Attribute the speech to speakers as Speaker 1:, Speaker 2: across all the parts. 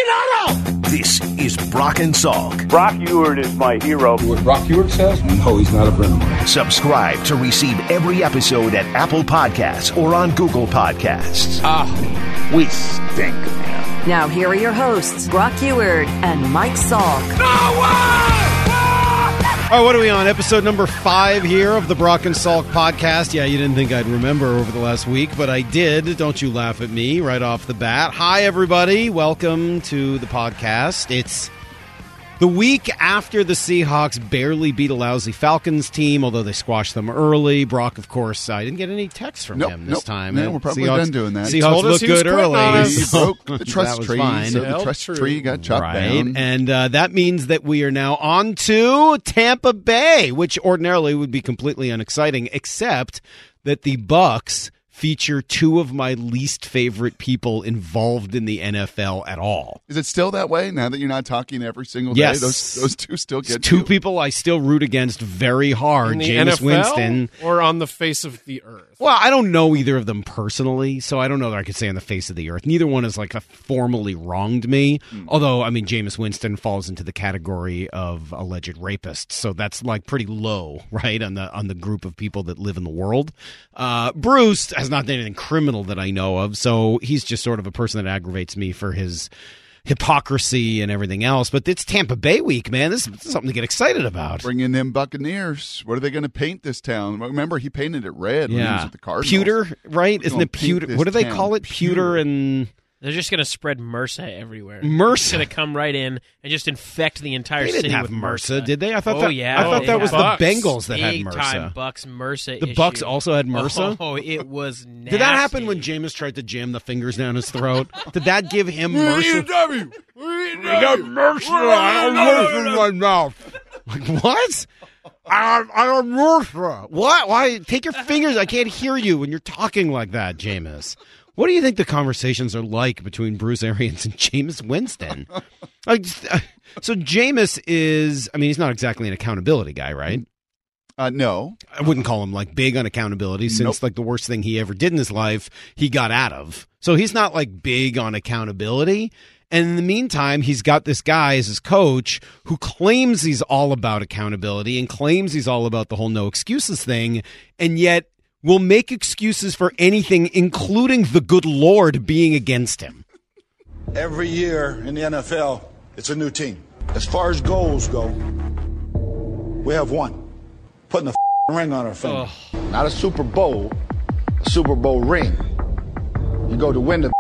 Speaker 1: This is Brock and Salk.
Speaker 2: Brock Ewert is my hero.
Speaker 3: What Brock Ewert says? No, he's not a friend of mine.
Speaker 1: Subscribe to receive every episode at Apple Podcasts or on Google Podcasts.
Speaker 2: We stink, man.
Speaker 4: Now here are your hosts, Brock Ewert and Mike Salk.
Speaker 5: All right, what are we on? Episode number 5 here of the Brock and Salk podcast. Yeah, you didn't think I'd remember over the last week, but I did. Don't you laugh at me right off the bat. Hi, everybody. Welcome to the podcast. It's the week after the Seahawks barely beat a lousy Falcons team, although they squashed them early. Brock, of course, I didn't get any texts from him this time.
Speaker 6: Yeah, we're probably done doing that.
Speaker 5: Seahawks look good early.
Speaker 6: He broke the trust tree,
Speaker 5: fine.
Speaker 6: so the trust tree got chopped down.
Speaker 5: And that means that we are now on to Tampa Bay, which ordinarily would be completely unexciting, except that the Bucs feature two of my least favorite people involved in the NFL at all.
Speaker 6: Is it still that way now that you're not talking every single day?
Speaker 5: Yes.
Speaker 6: Those two still get
Speaker 5: two
Speaker 6: you?
Speaker 5: people I still root against very hard.
Speaker 7: In the
Speaker 5: Jameis
Speaker 7: NFL
Speaker 5: Winston.
Speaker 7: or on the face of the earth?
Speaker 5: Well, I don't know either of them personally, so I don't know that I could say on the face of the earth. Neither one has formally wronged me. Although, I mean, Jameis Winston falls into the category of alleged rapist, so that's pretty low, right, on the group of people that live in the world. Bruce has not done anything criminal that I know of, so he's just sort of a person that aggravates me for his hypocrisy and everything else. But it's Tampa Bay week, man. This is something to get excited about.
Speaker 6: Bring in them Buccaneers. What are they going to paint this town? Remember, he painted it red when he was at the Cardinals.
Speaker 5: Pewter, right? Isn't it pewter? What do they
Speaker 6: town.
Speaker 5: call it? Pewter and...
Speaker 8: They're just going to spread MRSA everywhere.
Speaker 5: MRSA?
Speaker 8: Going to come right in and just infect the entire
Speaker 5: They
Speaker 8: city
Speaker 5: didn't have
Speaker 8: with
Speaker 5: MRSA, did they? I thought
Speaker 8: that
Speaker 5: was
Speaker 8: Bucks.
Speaker 5: the Bengals that had
Speaker 8: Big
Speaker 5: MRSA.
Speaker 8: time Bucks MRSA
Speaker 5: The
Speaker 8: issue.
Speaker 5: Bucks also had MRSA?
Speaker 8: Oh, it was nasty.
Speaker 5: Did that happen when Jameis tried to jam the fingers down his throat? Did that give him MRSA? We got MRSA. I have MRSA in my mouth. Like, what? I have MRSA. What? Why? Take your fingers. I can't hear you when you're talking like that, Jameis. What do you think the conversations are like between Bruce Arians and Jameis Winston? So Jameis is, I mean, he's not exactly an accountability guy, right?
Speaker 6: No.
Speaker 5: I wouldn't call him big on accountability since the worst thing he ever did in his life, he got out of. So he's not big on accountability. And in the meantime, he's got this guy as his coach who claims he's all about accountability and claims he's all about the whole no excuses thing. And yet will make excuses for anything, including the good Lord being against him.
Speaker 9: Every year in the NFL, it's a new team. As far as goals go, we have one. Putting a ring on our finger. Not a Super Bowl, a Super Bowl ring. You go to win the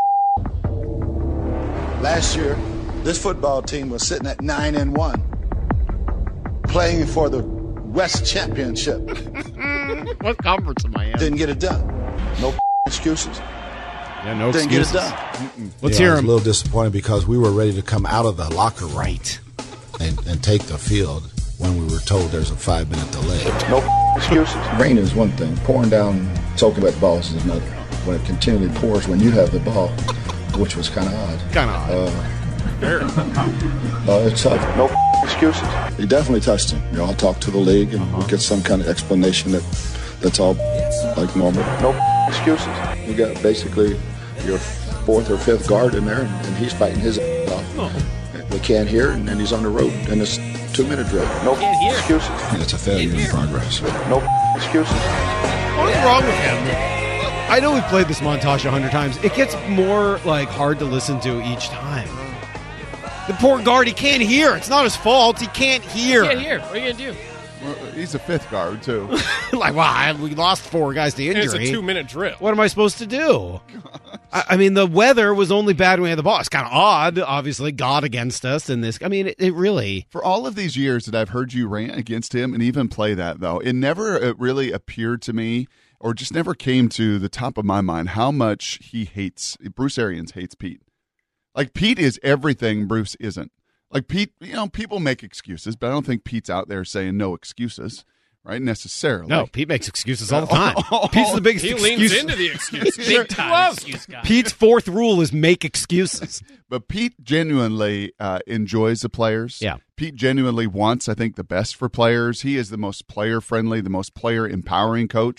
Speaker 9: Last year, this football team was sitting at 9-1, playing for the West Championship.
Speaker 5: What conference am I in?
Speaker 9: Didn't get it done. No excuses.
Speaker 5: Yeah, no
Speaker 9: Didn't
Speaker 5: excuses.
Speaker 9: get it done.
Speaker 5: Let's hear
Speaker 3: I was
Speaker 5: him.
Speaker 3: a little disappointed because we were ready to come out of the locker room
Speaker 5: Right.
Speaker 3: and take the field when we were told there's a 5-minute delay.
Speaker 9: No excuses. Rain is one thing. Pouring down, soaking wet balls is another. When it continually pours when you have the ball, which was kind of odd.
Speaker 5: Kind of odd.
Speaker 9: It's tough. No excuses. He definitely touched him. I'll talk to the league and we'll get some kind of explanation that's all like normal. No excuses. You got basically your fourth or fifth guard in there, and he's fighting his off. We can't hear, and then he's on the road, and it's 2-minute drill. No excuses.
Speaker 3: It's a failure in progress.
Speaker 9: No excuses.
Speaker 5: What is wrong with him? I know we've played this montage 100 times. It gets more hard to listen to each time. The poor guard, he can't hear. It's not his fault. He can't hear.
Speaker 8: You can't hear. What are you going to do?
Speaker 6: Well, he's a fifth guard, too.
Speaker 5: We lost 4 guys to injury.
Speaker 7: It's a 2-minute drill.
Speaker 5: What am I supposed to do? I mean, the weather was only bad when we had the ball. It's kind of odd, obviously, God against us in this. I mean, it really...
Speaker 6: For all of these years that I've heard you rant against him and even play that, though, it never really appeared to me or just never came to the top of my mind how much Bruce Arians hates Pete. Pete is everything Bruce isn't. Pete, people make excuses, but I don't think Pete's out there saying no excuses, right? Necessarily.
Speaker 5: No, Pete makes excuses all the time. Pete's the biggest
Speaker 7: He
Speaker 5: excuse.
Speaker 7: leans into the excuse.
Speaker 8: Big time excuse guy.
Speaker 5: Pete's 4th rule is make excuses.
Speaker 6: But Pete genuinely enjoys the players.
Speaker 5: Yeah.
Speaker 6: Pete genuinely wants, I think, the best for players. He is the most player-friendly, the most player-empowering coach.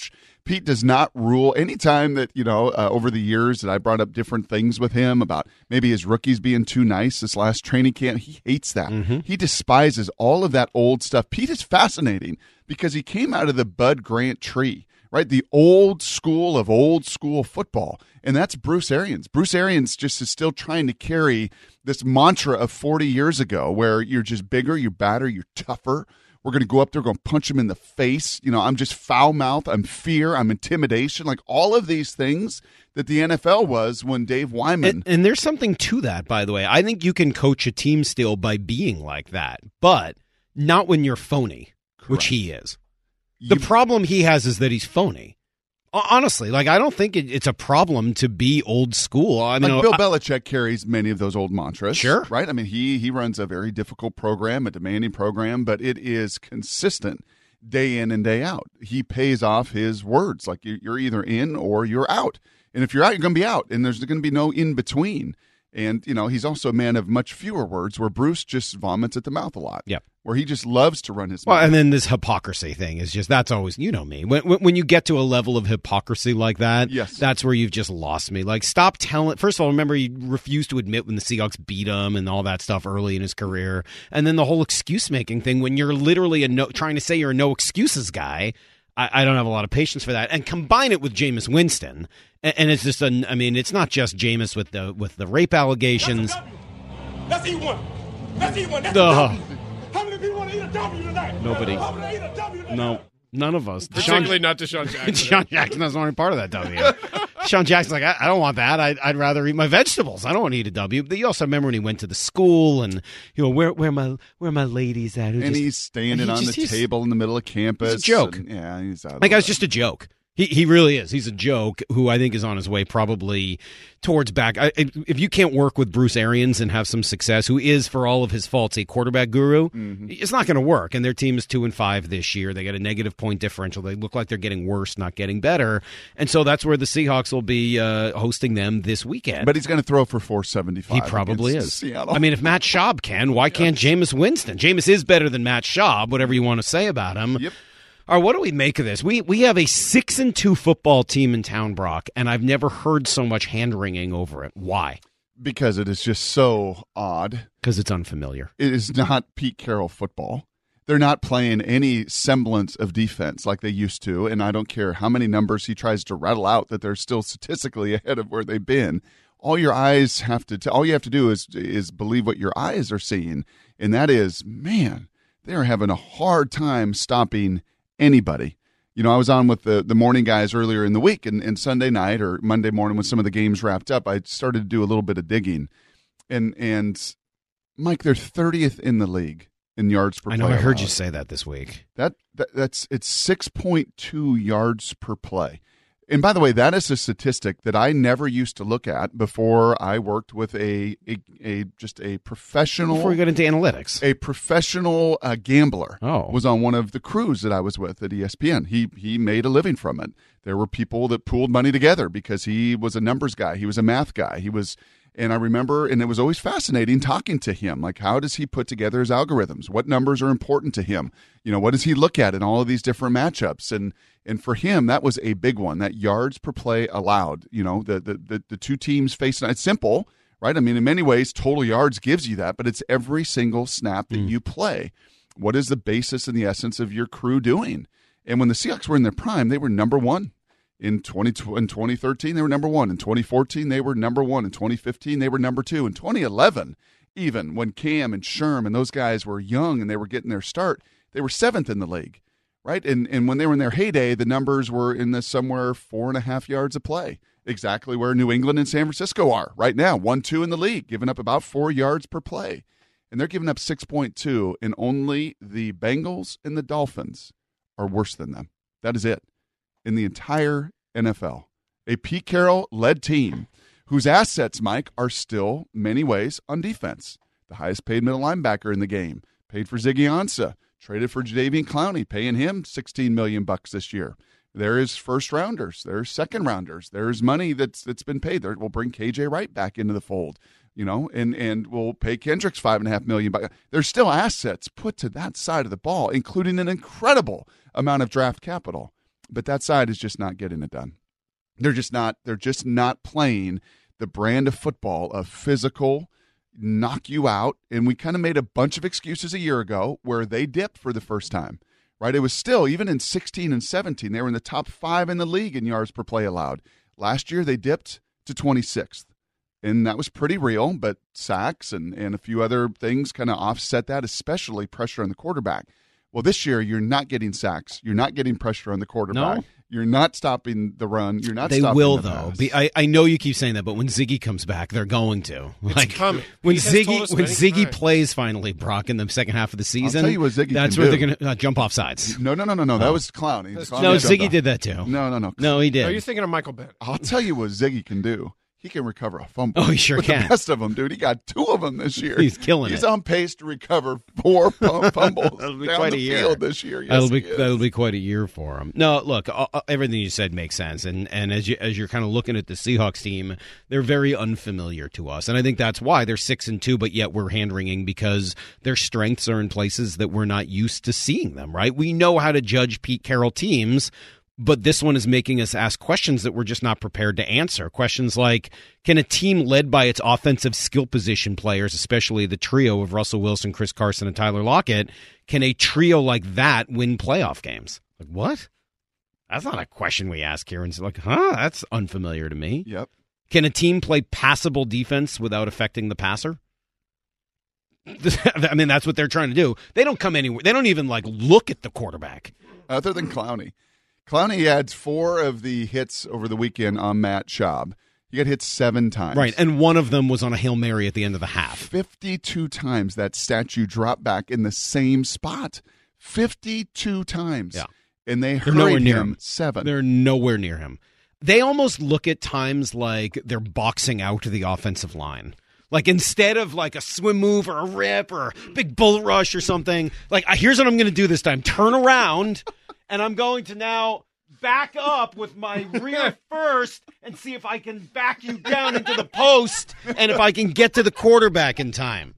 Speaker 6: Pete does not rule. Anytime that, over the years that I brought up different things with him about maybe his rookies being too nice this last training camp, he hates that.
Speaker 5: Mm-hmm.
Speaker 6: He despises all of that old stuff. Pete is fascinating because he came out of the Bud Grant tree, right? The old school of old school football. And that's Bruce Arians. Bruce Arians just is still trying to carry this mantra of 40 years ago where you're just bigger, you're badder, you're tougher. We're going to go up there, going to punch him in the face. I'm just foul mouth. I'm fear. I'm intimidation. Like all of these things that the NFL was when Dave Wyman.
Speaker 5: And there's something to that, by the way. I think you can coach a team still by being like that, but not when you're phony, which he is. The problem he has is that he's phony. Honestly, I don't think it's a problem to be old school. I mean,
Speaker 6: Bill Belichick carries many of those old mantras.
Speaker 5: Sure.
Speaker 6: Right? I mean, he runs a very difficult program, a demanding program, but it is consistent day in and day out. He pays off his words. Like you're either in or you're out. And if you're out, you're going to be out. And there's going to be no in between. And, he's also a man of much fewer words where Bruce just vomits at the mouth a lot.
Speaker 5: Yeah.
Speaker 6: Where he just loves to run his mouth.
Speaker 5: Well, and then this hypocrisy thing is just, that's always, me. When you get to a level of hypocrisy like that,
Speaker 6: yes,
Speaker 5: that's where you've just lost me. Stop telling. First of all, remember, he refused to admit when the Seahawks beat him and all that stuff early in his career. And then the whole excuse-making thing when you're literally trying to say you're a no-excuses guy. I don't have a lot of patience for that. And combine it with Jameis Winston, and it's just it's not just Jameis with the rape allegations.
Speaker 10: That's E1. That's E1. That's how many people want to eat a W tonight?
Speaker 5: Nobody. No, none of us.
Speaker 7: Particularly not Deshaun Jackson.
Speaker 5: Deshaun Jackson doesn't want to be part of that W. Deshaun Jackson's like, I don't want that. I'd rather eat my vegetables. I don't want to eat a W. But you also remember when he went to the school and where are my ladies at?
Speaker 6: He's standing on the table in the middle of campus.
Speaker 5: It's a joke.
Speaker 6: He's out.
Speaker 5: That guy's just a joke. He really is. He's a joke who I think is on his way probably towards back. If you can't work with Bruce Arians and have some success, who is, for all of his faults, a quarterback guru, it's not going to work. And their team is 2-5 this year. They got a negative point differential. They look like they're getting worse, not getting better. And so that's where the Seahawks will be hosting them this weekend.
Speaker 6: But he's going to throw for 475.
Speaker 5: He probably is.
Speaker 6: Seattle.
Speaker 5: I mean, if Matt Schaub can, why can't Jameis Winston? Jameis is better than Matt Schaub, whatever you want to say about him.
Speaker 6: Yep.
Speaker 5: All right, what do we make of this? We have a 6-2 football team in town, Brock, and I've never heard so much hand-wringing over it. Why?
Speaker 6: Because it is just so odd.
Speaker 5: Because it's unfamiliar.
Speaker 6: It is not Pete Carroll football. They're not playing any semblance of defense like they used to, and I don't care how many numbers he tries to rattle out that they're still statistically ahead of where they've been. All you have to do is believe what your eyes are seeing, and that is, man, they're having a hard time stopping anybody. I was on with the morning guys earlier in the week, and Sunday night or Monday morning when some of the games wrapped up, I started to do a little bit of digging. And Mike, they're 30th in the league in yards per play.
Speaker 5: I know, I heard
Speaker 6: allowed.
Speaker 5: you say that this week.
Speaker 6: It's 6.2 yards per play. And by the way, that is a statistic that I never used to look at before I worked with a professional.
Speaker 5: Before we got into analytics,
Speaker 6: a professional gambler was on one of the crews that I was with at ESPN. He made a living from it. There were people that pooled money together because he was a numbers guy. He was a math guy. And I remember, and it was always fascinating talking to him. Like, how does he put together his algorithms? What numbers are important to him? What does he look at in all of these different matchups? And for him, that was a big one, that yards per play allowed. The two teams facing, it's simple, right? I mean, in many ways, total yards gives you that, but it's every single snap that you play. What is the basis and the essence of your crew doing? And when the Seahawks were in their prime, they were number one. In 2013, they were number one. In 2014, they were number one. In 2015, they were number two. In 2011, even when Cam and Sherm and those guys were young and they were getting their start, they were 7th in the league, right? And when they were in their heyday, the numbers were in the somewhere 4.5 yards a play, exactly where New England and San Francisco are right now, 1-2 in the league, giving up about 4 yards per play. And they're giving up 6.2, and only the Bengals and the Dolphins are worse than them. That is it. In the entire NFL, a Pete Carroll-led team whose assets, Mike, are still many ways on defense. The highest paid middle linebacker in the game, paid for Ziggy Ansah, traded for Jadeveon Clowney, paying him $16 million this year. There is first rounders, there's second rounders, there's money that's been paid. We'll bring KJ Wright back into the fold, and we'll pay Kendricks $5.5 million. There's still assets put to that side of the ball, including an incredible amount of draft capital. but that side is just not getting it done. They're just not playing the brand of football of physical, knock you out. And we kind of made a bunch of excuses a year ago where they dipped for the first time, right? It was still, even in 16 and 17, they were in the top 5 in the league in yards per play allowed. Last year, they dipped to 26th. And that was pretty real, but sacks and a few other things kind of offset that, especially pressure on the quarterback. Well, this year, you're not getting sacks. You're not getting pressure on the quarterback.
Speaker 5: No.
Speaker 6: You're not stopping the run. You're not
Speaker 5: They
Speaker 6: stopping
Speaker 5: will,
Speaker 6: the
Speaker 5: though.
Speaker 6: pass.
Speaker 5: I know you keep saying that, but when Ziggy comes back, they're going to.
Speaker 7: It's coming.
Speaker 5: When
Speaker 7: He has told
Speaker 5: Ziggy
Speaker 7: us
Speaker 5: when
Speaker 7: many
Speaker 5: Ziggy
Speaker 7: times.
Speaker 5: plays finally, Brock, in the second half of the season,
Speaker 6: I'll tell you what Ziggy
Speaker 5: that's
Speaker 6: can
Speaker 5: where
Speaker 6: do.
Speaker 5: they're going to jump off sides.
Speaker 6: No. That was Clowney.
Speaker 5: No, Ziggy did that too.
Speaker 6: No.
Speaker 5: No, he did.
Speaker 7: No, you're thinking of Michael Bennett.
Speaker 6: I'll tell you what Ziggy can do. He can recover a fumble.
Speaker 5: Oh, he sure
Speaker 6: with
Speaker 5: can.
Speaker 6: The best of them, dude. He got 2 of them this year.
Speaker 5: He's killing
Speaker 6: He's
Speaker 5: it.
Speaker 6: on pace to recover 4 fumbles
Speaker 5: That'll be
Speaker 6: down
Speaker 5: quite
Speaker 6: the
Speaker 5: a year.
Speaker 6: field this year. Yes,
Speaker 5: That'll be quite a year for him. No, look, everything you said makes sense, and as you're kind of looking at the Seahawks team, they're very unfamiliar to us, and I think that's why they're 6-2, but yet we're hand-wringing because their strengths are in places that we're not used to seeing them. Right? We know how to judge Pete Carroll teams. But this one is making us ask questions that we're just not prepared to answer. Questions like, can a team led by its offensive skill position players, especially the trio of Russell Wilson, Chris Carson, and Tyler Lockett, can a trio like that win playoff games? Like, what? That's not a question we ask here. And it's like, that's unfamiliar to me.
Speaker 6: Yep.
Speaker 5: Can a team play passable defense without affecting the passer? I mean, that's what they're trying to do. They don't come anywhere. They don't even, look at the quarterback.
Speaker 6: Other than Clowney. Clowney had 4 of the hits over the weekend on Matt Schaub. He got hit 7 times.
Speaker 5: Right, and one of them was on a Hail Mary at the end of the half.
Speaker 6: 52 times that statue dropped back in the same spot. 52 times.
Speaker 5: Yeah.
Speaker 6: And they're
Speaker 5: nowhere
Speaker 6: hurried
Speaker 5: near
Speaker 6: him 7.
Speaker 5: They're nowhere near him. They almost look at times like they're boxing out the offensive line. Like, instead of a swim move or a rip or a big bull rush or something, here's what I'm going to do this time. Turn around, and I'm going to now back up with my rear first and see if I can back you down into the post and if I can get to the quarterback in time.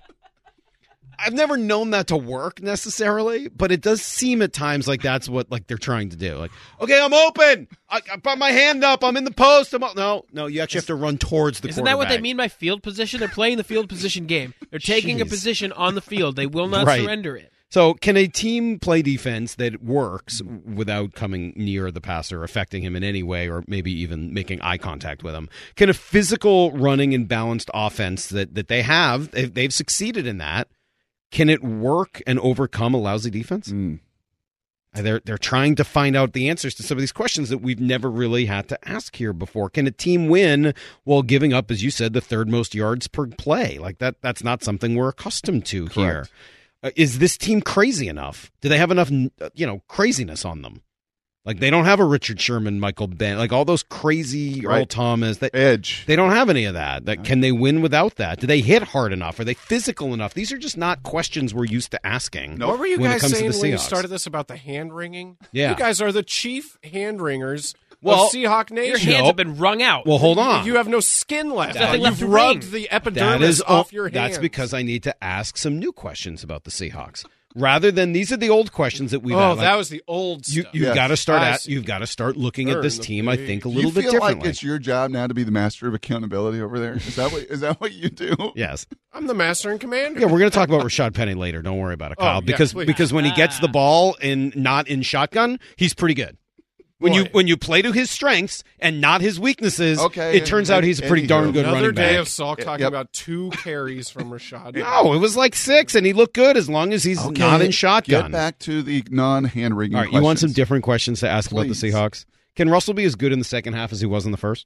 Speaker 5: I've never known that to work necessarily, but it does seem at times like that's what they're trying to do. Okay, I'm open. I put my hand up. I'm in the post. No, you actually have to run towards the
Speaker 8: Isn't
Speaker 5: quarterback.
Speaker 8: that what they mean by field position? They're playing the field position game. They're taking a
Speaker 5: Jeez.
Speaker 8: position on the field. They will not
Speaker 5: Right.
Speaker 8: surrender it.
Speaker 5: So can a team play defense that works without coming near the passer, affecting him in any way, or maybe even making eye contact with him? Can a physical running and balanced offense that they have, they've succeeded in that, can it work and overcome a lousy defense? They're trying to find out the answers to some of these questions that we've never really had to ask here before. Can a team win while giving up, as you said, the 3rd most yards per play? That's not something we're accustomed to here. Is this team crazy enough? Do they have enough, craziness on them? They don't have a Richard Sherman, Michael Ben, all those crazy Earl Thomas.
Speaker 6: Edge.
Speaker 5: They don't have any of that. Can they win without that? Do they hit hard enough? Are they physical enough? These are just not questions we're used to asking.
Speaker 7: What were you
Speaker 5: when it
Speaker 7: guys
Speaker 5: comes to
Speaker 7: saying
Speaker 5: the
Speaker 7: when you
Speaker 5: Seahawks.
Speaker 7: started this about the hand wringing?
Speaker 5: Yeah.
Speaker 7: You guys are the chief hand wringers
Speaker 5: Well,
Speaker 7: of Seahawk Nation.
Speaker 8: Your hands have been wrung out.
Speaker 5: Well, hold on.
Speaker 7: You have no skin left.
Speaker 8: There's nothing left
Speaker 7: You've
Speaker 8: to
Speaker 7: rubbed
Speaker 8: wring.
Speaker 7: the epidermis off your hands.
Speaker 5: That's because I need to ask some new questions about the Seahawks. Rather than these are the old questions that we've had.
Speaker 7: that was the old stuff.
Speaker 5: You've got to start
Speaker 7: I see.
Speaker 5: you've got to start looking at this
Speaker 7: Burn the
Speaker 5: team, I
Speaker 7: page.
Speaker 5: think, a
Speaker 6: You
Speaker 5: little bit
Speaker 6: feel
Speaker 5: differently.
Speaker 6: like it's your job now to be the master of accountability over there? Is that what you do?
Speaker 5: Yes.
Speaker 7: I'm the master and commander.
Speaker 5: Yeah, we're going to talk about Rashad Penny later. Don't worry about it, Kyle.
Speaker 7: yeah, please.
Speaker 5: because when he gets the ball and not in shotgun, he's pretty good. When you play to his strengths and not his weaknesses, it turns out he's a pretty darn good
Speaker 7: Another
Speaker 5: running
Speaker 7: day
Speaker 5: back.
Speaker 7: of Salk talking about 2 carries from Rashad.
Speaker 5: No, it was 6, and he looked good as long as he's not in shotgun.
Speaker 6: Get back to the non-hand wringing.
Speaker 5: All right, you want some different questions to ask about the
Speaker 6: Please.
Speaker 5: Seahawks? Can Russell be as good in the second half as he was in the first?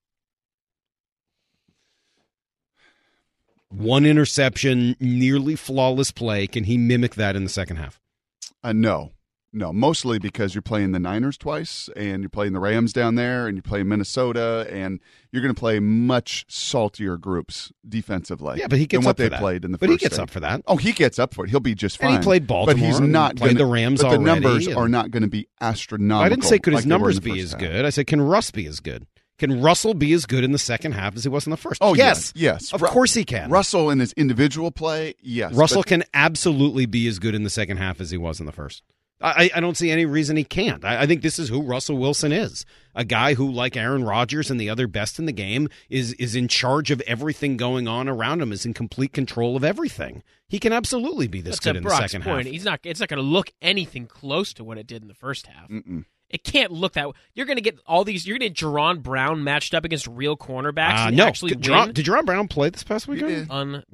Speaker 5: 1 interception, nearly flawless play. Can he mimic that in the second half?
Speaker 6: No, mostly because you're playing the Niners twice, and you're playing the Rams down there, and you're playing Minnesota, and you're going to play much saltier groups defensively.
Speaker 5: Yeah, but he gets
Speaker 6: than what
Speaker 5: up for
Speaker 6: they
Speaker 5: that.
Speaker 6: played in the
Speaker 5: But
Speaker 6: first
Speaker 5: he gets
Speaker 6: game.
Speaker 5: up for that.
Speaker 6: Oh, he gets up for it. He'll be just fine.
Speaker 5: And he played Baltimore.
Speaker 6: but he's not
Speaker 5: and played
Speaker 6: gonna,
Speaker 5: the Rams
Speaker 6: but
Speaker 5: already.
Speaker 6: the numbers
Speaker 5: and-
Speaker 6: are not going to be astronomical.
Speaker 5: I didn't say could his
Speaker 6: like they were
Speaker 5: numbers
Speaker 6: in the
Speaker 5: be
Speaker 6: first
Speaker 5: as
Speaker 6: half.
Speaker 5: good. I said can Russ be as good? Can Russell be as good in the second half as he was in the first?
Speaker 6: Oh,
Speaker 5: yes.
Speaker 6: yes.
Speaker 5: Of course he can.
Speaker 6: Russell in his individual play, yes.
Speaker 5: Russell
Speaker 6: but
Speaker 5: can absolutely be as good in the second half as he was in the first. I don't see any reason he can't. I think this is who Russell Wilson is. A guy who, like Aaron Rodgers and the other best in the game, is in charge of everything going on around him, is in complete control of everything. He can absolutely be this good in the second half.
Speaker 8: It's not going to look anything close to what it did in the first half.
Speaker 6: Mm-mm.
Speaker 8: It can't look that way. You're going to get all these. You're going to get Jerron Brown matched up against real cornerbacks.
Speaker 5: No,
Speaker 8: actually
Speaker 5: did Jerron Brown play this past weekend?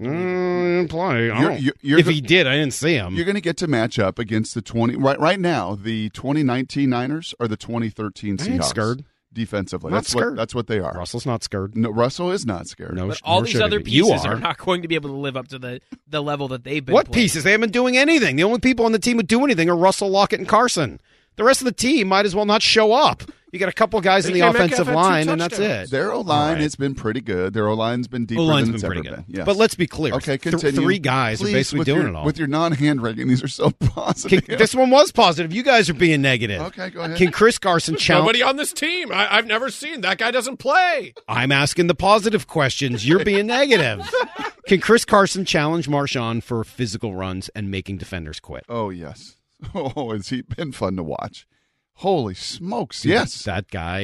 Speaker 8: Didn't
Speaker 5: play. If he did, I didn't see him.
Speaker 6: You're going to get to match up against the 20 right now. The 2019 Niners or the 2013 Seahawks.
Speaker 5: I ain't scared.
Speaker 6: Defensively,
Speaker 5: Not scared.
Speaker 6: That's what they are.
Speaker 5: Russell's not scared.
Speaker 6: No, Russell is not scared.
Speaker 5: No,
Speaker 8: but all these other pieces are not going to be able to live up to the level that they've been.
Speaker 5: What
Speaker 8: playing.
Speaker 5: pieces? They haven't been doing anything. The only people on the team who do anything are Russell, Lockett, and Carson. The rest of the team might as well not show up. You got a couple guys in the offensive line, and that's it.
Speaker 6: Their O-line has been pretty good. Their O-line's been deeper than it's ever been. Yes.
Speaker 5: But let's be clear.
Speaker 6: Okay, continue.
Speaker 5: Three guys are basically doing it all.
Speaker 6: With your non-hand rating, these are so positive.
Speaker 5: This one was positive. You guys are being negative.
Speaker 6: Okay, go ahead.
Speaker 5: Can Chris Carson challenge?
Speaker 7: Nobody on this team. I've never seen. That guy doesn't play.
Speaker 5: I'm asking the positive questions. You're being negative. Can Chris Carson challenge Marshawn for physical runs and making defenders quit?
Speaker 6: Oh, yes. Oh, has he been fun to watch? Holy smokes! Yes,
Speaker 5: that guy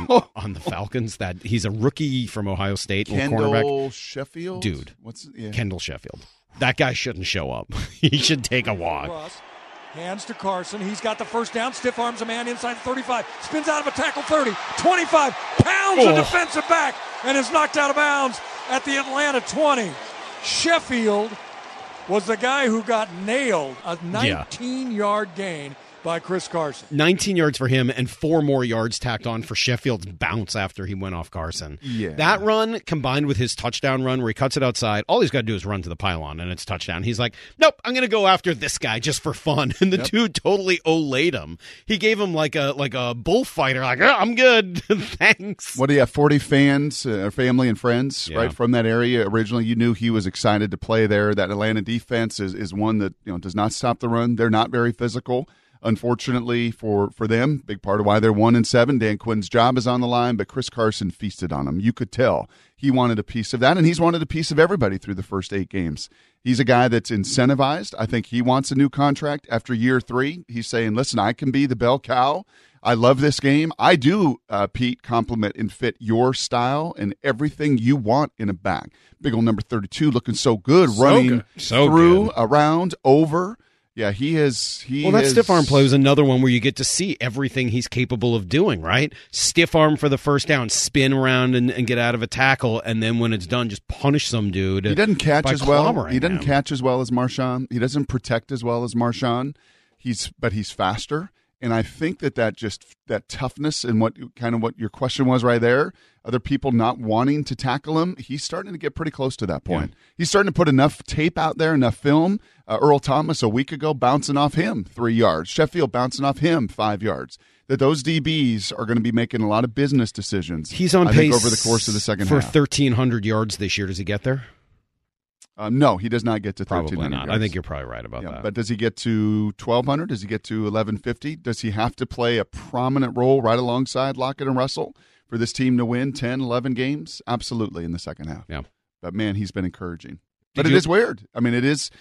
Speaker 5: on the Falcons. That he's a rookie from Ohio State.
Speaker 6: Kendall Sheffield,
Speaker 5: dude. Kendall Sheffield? That guy shouldn't show up. He should take a walk.
Speaker 11: Hands to Carson. He's got the first down. Stiff arms a man inside the 35. Spins out of a tackle 30. 25. Pounds a defensive back and is knocked out of bounds at the Atlanta 20. Sheffield was the guy who got nailed. A 19-yard gain by Chris Carson.
Speaker 5: 19 yards for him and 4 more yards tacked on for Sheffield's bounce after he went off Carson.
Speaker 6: Yeah.
Speaker 5: That run combined with his touchdown run where he cuts it outside, all he's got to do is run to the pylon and it's touchdown. He's like, nope, I'm going to go after this guy just for fun. And the dude totally olayed him. He gave him like a bullfighter, like, oh, I'm good. Thanks.
Speaker 6: What do you have, 40 fans, family and friends, right, from that area? Originally, you knew he was excited to play there. That Atlanta defense is one that does not stop the run. They're not very physical. Unfortunately for them, big part of why they're 1-7. Dan Quinn's job is on the line, but Chris Carson feasted on him. You could tell he wanted a piece of that, and he's wanted a piece of everybody through the first 8 games. He's a guy that's incentivized. I think he wants a new contract after year 3. He's saying, listen, I can be the bell cow. I love this game. I do, Pete, complement and fit your style and everything you want in a back. Big old number 32 looking so good, running through, around, over. Yeah, he has.
Speaker 5: That stiff arm play was another one where you get to see everything he's capable of doing, right? Stiff arm for the first down, spin around and get out of a tackle, and then when it's done, just punish some dude.
Speaker 6: He doesn't catch as well. He doesn't catch as well as Marshawn. He doesn't protect as well as Marshawn. But he's faster. And I think that toughness and what your question was right there, other people not wanting to tackle him, he's starting to get pretty close to that point. Yeah. He's starting to put enough tape out there, enough film. Earl Thomas a week ago bouncing off him 3 yards. Sheffield bouncing off him 5 yards. That those DBs are going to be making a lot of business decisions.
Speaker 5: He's on pace
Speaker 6: over the course of the second
Speaker 5: for
Speaker 6: half.
Speaker 5: 1,300 yards this year. Does he get there?
Speaker 6: No, he does not get to 1,300
Speaker 5: Probably not.
Speaker 6: yards.
Speaker 5: I think you're probably right about that.
Speaker 6: But does he get to 1,200? Does he get to 1,150? Does he have to play a prominent role right alongside Lockett and Russell for this team to win 10, 11 games? Absolutely in the second half.
Speaker 5: Yeah.
Speaker 6: But, man, he's been encouraging. But it is weird. I mean, it is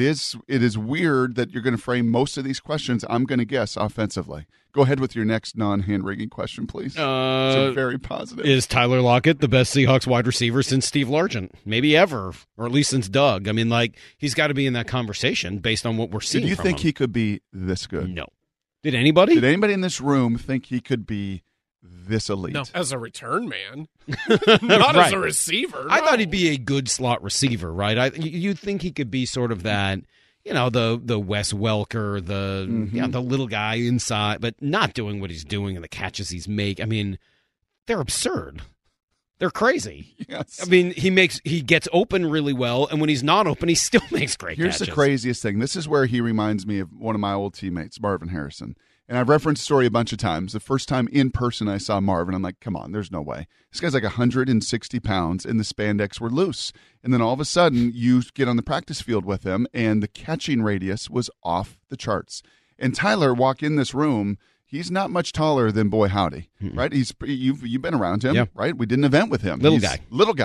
Speaker 6: weird that you're going to frame most of these questions, I'm going to guess, offensively. Go ahead with your next non-hand rigging question, please. It's very positive.
Speaker 5: Is Tyler Lockett the best Seahawks wide receiver since Steve Largent? Maybe ever, or at least since Doug. I mean, he's got to be in that conversation based on what we're seeing.
Speaker 6: Did you think he could be this good?
Speaker 5: No. Did anybody?
Speaker 6: Did anybody in this room think he could be this elite?
Speaker 7: No, as a return man, not as a receiver. No.
Speaker 5: I thought he'd be a good slot receiver, right? You'd think he could be sort of that, the Wes Welker, the little guy inside, but not doing what he's doing and the catches he's making. I mean, they're absurd. They're crazy.
Speaker 6: Yes.
Speaker 5: I mean, he gets open really well, and when he's not open, he still makes great catches.
Speaker 6: Here's the craziest thing. This is where he reminds me of one of my old teammates, Marvin Harrison. And I've referenced the story a bunch of times. The first time in person I saw Marvin, I'm like, come on, there's no way. This guy's like 160 pounds, and the spandex were loose. And then all of a sudden, you get on the practice field with him, and the catching radius was off the charts. And Tyler walk in this room, he's not much taller than Boy Howdy, right? You've been around him, right? We did an event with him.
Speaker 5: Little
Speaker 6: guy.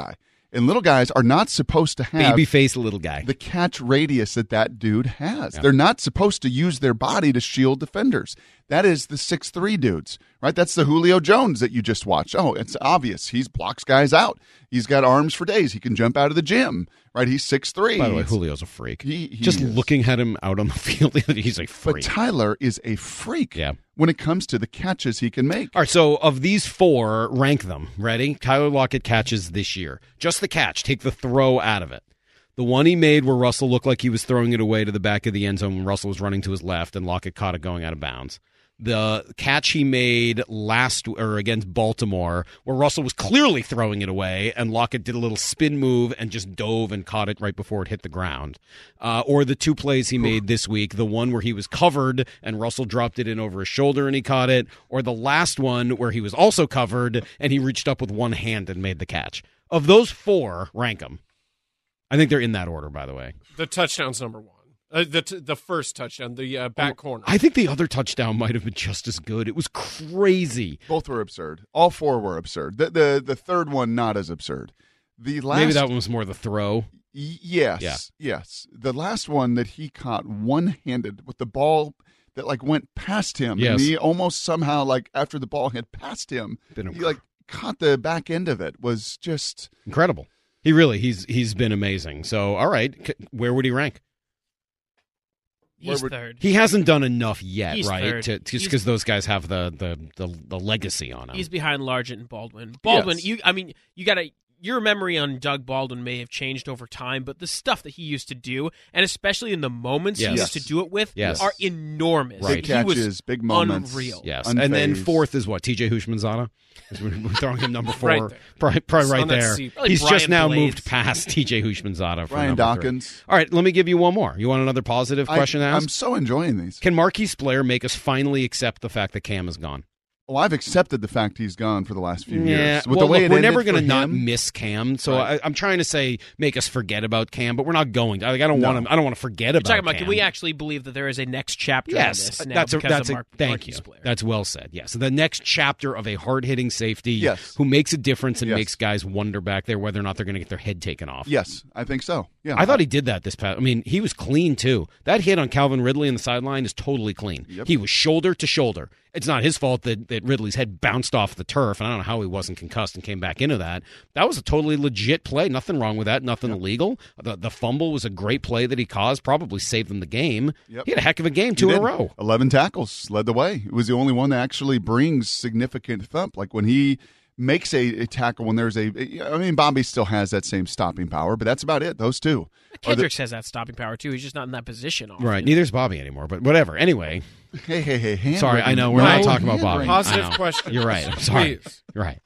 Speaker 6: And little guys are not supposed to have
Speaker 5: baby-faced little guy.
Speaker 6: The catch radius that dude has. Yeah. They're not supposed to use their body to shield defenders. That is the 6'3" dudes, right? That's the Julio Jones that you just watched. Oh, it's obvious. He blocks guys out. He's got arms for days. He can jump out of the gym, right? He's 6'3".
Speaker 5: By the way, Julio's a freak. Just looking at him out on the field, he's a freak.
Speaker 6: But Tyler is a freak when it comes to the catches he can make.
Speaker 5: All right, so of these 4, rank them. Ready? Tyler Lockett catches this year. Just the catch. Take the throw out of it. The one he made where Russell looked like he was throwing it away to the back of the end zone when Russell was running to his left and Lockett caught it going out of bounds. The catch he made against Baltimore where Russell was clearly throwing it away and Lockett did a little spin move and just dove and caught it right before it hit the ground. Or the 2 plays he made this week, the one where he was covered and Russell dropped it in over his shoulder and he caught it, or the last one where he was also covered and he reached up with one hand and made the catch. Of those 4, rank them. I think they're in that order, by the way.
Speaker 7: The touchdown's number 1. The first touchdown, the back corner.
Speaker 5: I think the other touchdown might have been just as good. It was crazy.
Speaker 6: Both were absurd. All 4 were absurd. The third one, not as absurd. Maybe
Speaker 5: that one was more the throw.
Speaker 6: Yes. The last one that he caught one-handed with the ball that went past him.
Speaker 5: Yes.
Speaker 6: And he almost somehow, after the ball had passed him, he caught the back end of it. Was just
Speaker 5: incredible. He's been amazing. So, all right, where would he rank?
Speaker 8: He's third.
Speaker 5: He hasn't done enough yet,
Speaker 8: He's
Speaker 5: right?
Speaker 8: Third.
Speaker 5: Just because those guys have the legacy on him.
Speaker 8: He's behind Largent and Baldwin. Baldwin, yes. You got to. Your memory on Doug Baldwin may have changed over time, but the stuff that he used to do, and especially in the moments he used to do it with, are enormous.
Speaker 6: Big catches, big moments.
Speaker 8: Unreal.
Speaker 5: Yes.
Speaker 6: Unfazed.
Speaker 5: And then 4th is what? TJ Houshmandzadeh? We're throwing him number 4.
Speaker 7: Right
Speaker 5: there. Probably right there. He's
Speaker 8: Brian
Speaker 5: just now
Speaker 8: Blades.
Speaker 5: Moved past TJ Houshmandzadeh for
Speaker 6: Ryan
Speaker 5: number
Speaker 6: Dawkins.
Speaker 5: 3. All right, let me give you one more. You want another positive question to ask?
Speaker 6: I'm so enjoying these.
Speaker 5: Can Marquise Blair make us finally accept the fact that Cam is gone?
Speaker 6: Well, I've accepted the fact he's gone for the last few
Speaker 5: years.
Speaker 6: With the way
Speaker 5: we're never
Speaker 6: going to
Speaker 5: not miss Cam, so
Speaker 6: right.
Speaker 5: I'm trying to say make us forget about Cam, but we're not going. I don't want to. I don't want to forget about.
Speaker 8: Talking about,
Speaker 5: Cam.
Speaker 8: Can we actually believe that there is a next chapter?
Speaker 5: Yes,
Speaker 8: in this now
Speaker 5: thank you.
Speaker 8: Blair?
Speaker 5: That's well said. Yes, the next chapter of a hard-hitting safety who makes a difference and makes guys wonder back there whether or not they're going to get their head taken off.
Speaker 6: Yes, I think so. Yeah,
Speaker 5: I thought he did that this past. I mean, he was clean too. That hit on Calvin Ridley on the sideline is totally clean.
Speaker 6: Yep.
Speaker 5: He was shoulder to shoulder. It's not his fault that Ridley's head bounced off the turf, and I don't know how he wasn't concussed and came back into that. That was a totally legit play. Nothing wrong with that. Nothing illegal. The fumble was a great play that he caused. Probably saved them the game.
Speaker 6: Yep.
Speaker 5: He had a heck of a game, 2 in a row.
Speaker 6: 11 tackles, led the way. It was the only one that actually brings significant thump. Like when he makes a tackle when there's Bobby still has that same stopping power, but that's about it. Those 2.
Speaker 8: Kendricks has that stopping power too. He's just not in that position often.
Speaker 5: Right. Neither's Bobby anymore, but whatever. Anyway.
Speaker 6: Hey.
Speaker 5: Sorry, I know. We're not talking about Bobby.
Speaker 7: Positive question.
Speaker 5: You're right. I'm sorry.
Speaker 7: Please.
Speaker 5: You're right.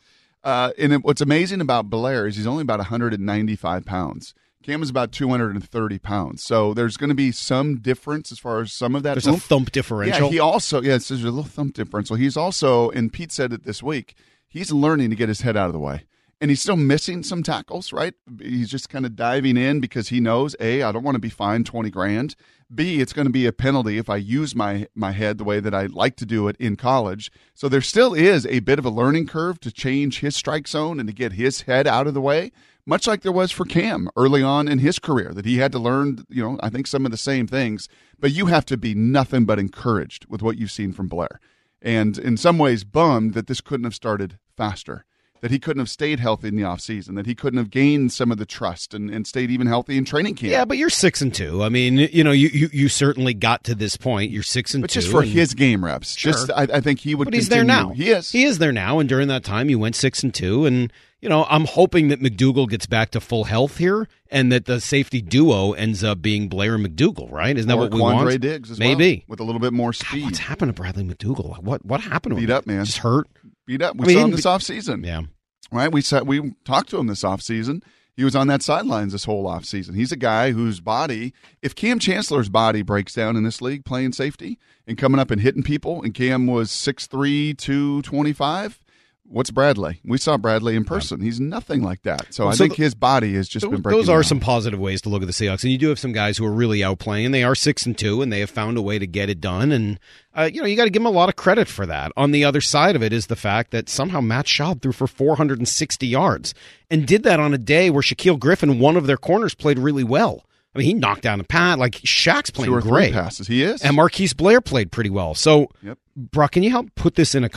Speaker 6: And what's amazing about Blair is he's only about 195 pounds. Cam is about 230 pounds. So there's going to be some difference as far as some of that.
Speaker 5: There's a thump differential.
Speaker 6: Yeah, he also, there's a little thump differential. He's also, and Pete said it this week, he's learning to get his head out of the way. And he's still missing some tackles, right? He's just kind of diving in because he knows, A, I don't want to be fined $20,000. B, it's going to be a penalty if I use my head the way that I like to do it in college. So there still is a bit of a learning curve to change his strike zone and to get his head out of the way, much like there was for Cam early on in his career, that he had to learn, I think some of the same things. But you have to be nothing but encouraged with what you've seen from Blair. And in some ways bummed that this couldn't have started faster, that he couldn't have stayed healthy in the offseason, that he couldn't have gained some of the trust and stayed even healthy in training camp.
Speaker 5: Yeah, but you're 6-2. I mean, you certainly got to this point. You're 6-2.
Speaker 6: But just for his game reps.
Speaker 5: Sure.
Speaker 6: I think he would
Speaker 5: But he's there now.
Speaker 6: He is.
Speaker 5: He is there now, and during that time you went 6-2, and I'm hoping that McDougal gets back to full health here and that the safety duo ends up being Blair and McDougal, right? Isn't that what we want?
Speaker 6: Quandre Diggs as
Speaker 5: Maybe.
Speaker 6: well, with a little bit more speed.
Speaker 5: What's happened to Bradley McDougal? What happened to him?
Speaker 6: Beat up, man.
Speaker 5: Just hurt?
Speaker 6: Beat up. We saw him this offseason.
Speaker 5: Yeah.
Speaker 6: Right? We talked to him this offseason. He was on that sidelines this whole offseason. He's a guy whose body, if Cam Chancellor's body breaks down in this league playing safety and coming up and hitting people, and Cam was 6'3", 225, what's Bradley? We saw Bradley in person. He's nothing like that. So I think his body has just been breaking
Speaker 5: Those are
Speaker 6: down.
Speaker 5: some positive ways to look at the Seahawks. And you do have some guys who are really outplaying. They are 6-2, and they have found a way to get it done. And, you got to give them a lot of credit for that. On the other side of it is the fact that somehow Matt Schaub threw for 460 yards and did that on a day where Shaquille Griffin, one of their corners, played really well. I mean, he knocked down a pat. Like, Shaq's playing
Speaker 6: 2 or 3
Speaker 5: great.
Speaker 6: passes. He is.
Speaker 5: And Marquise Blair played pretty well. So, Brock, can you help put this in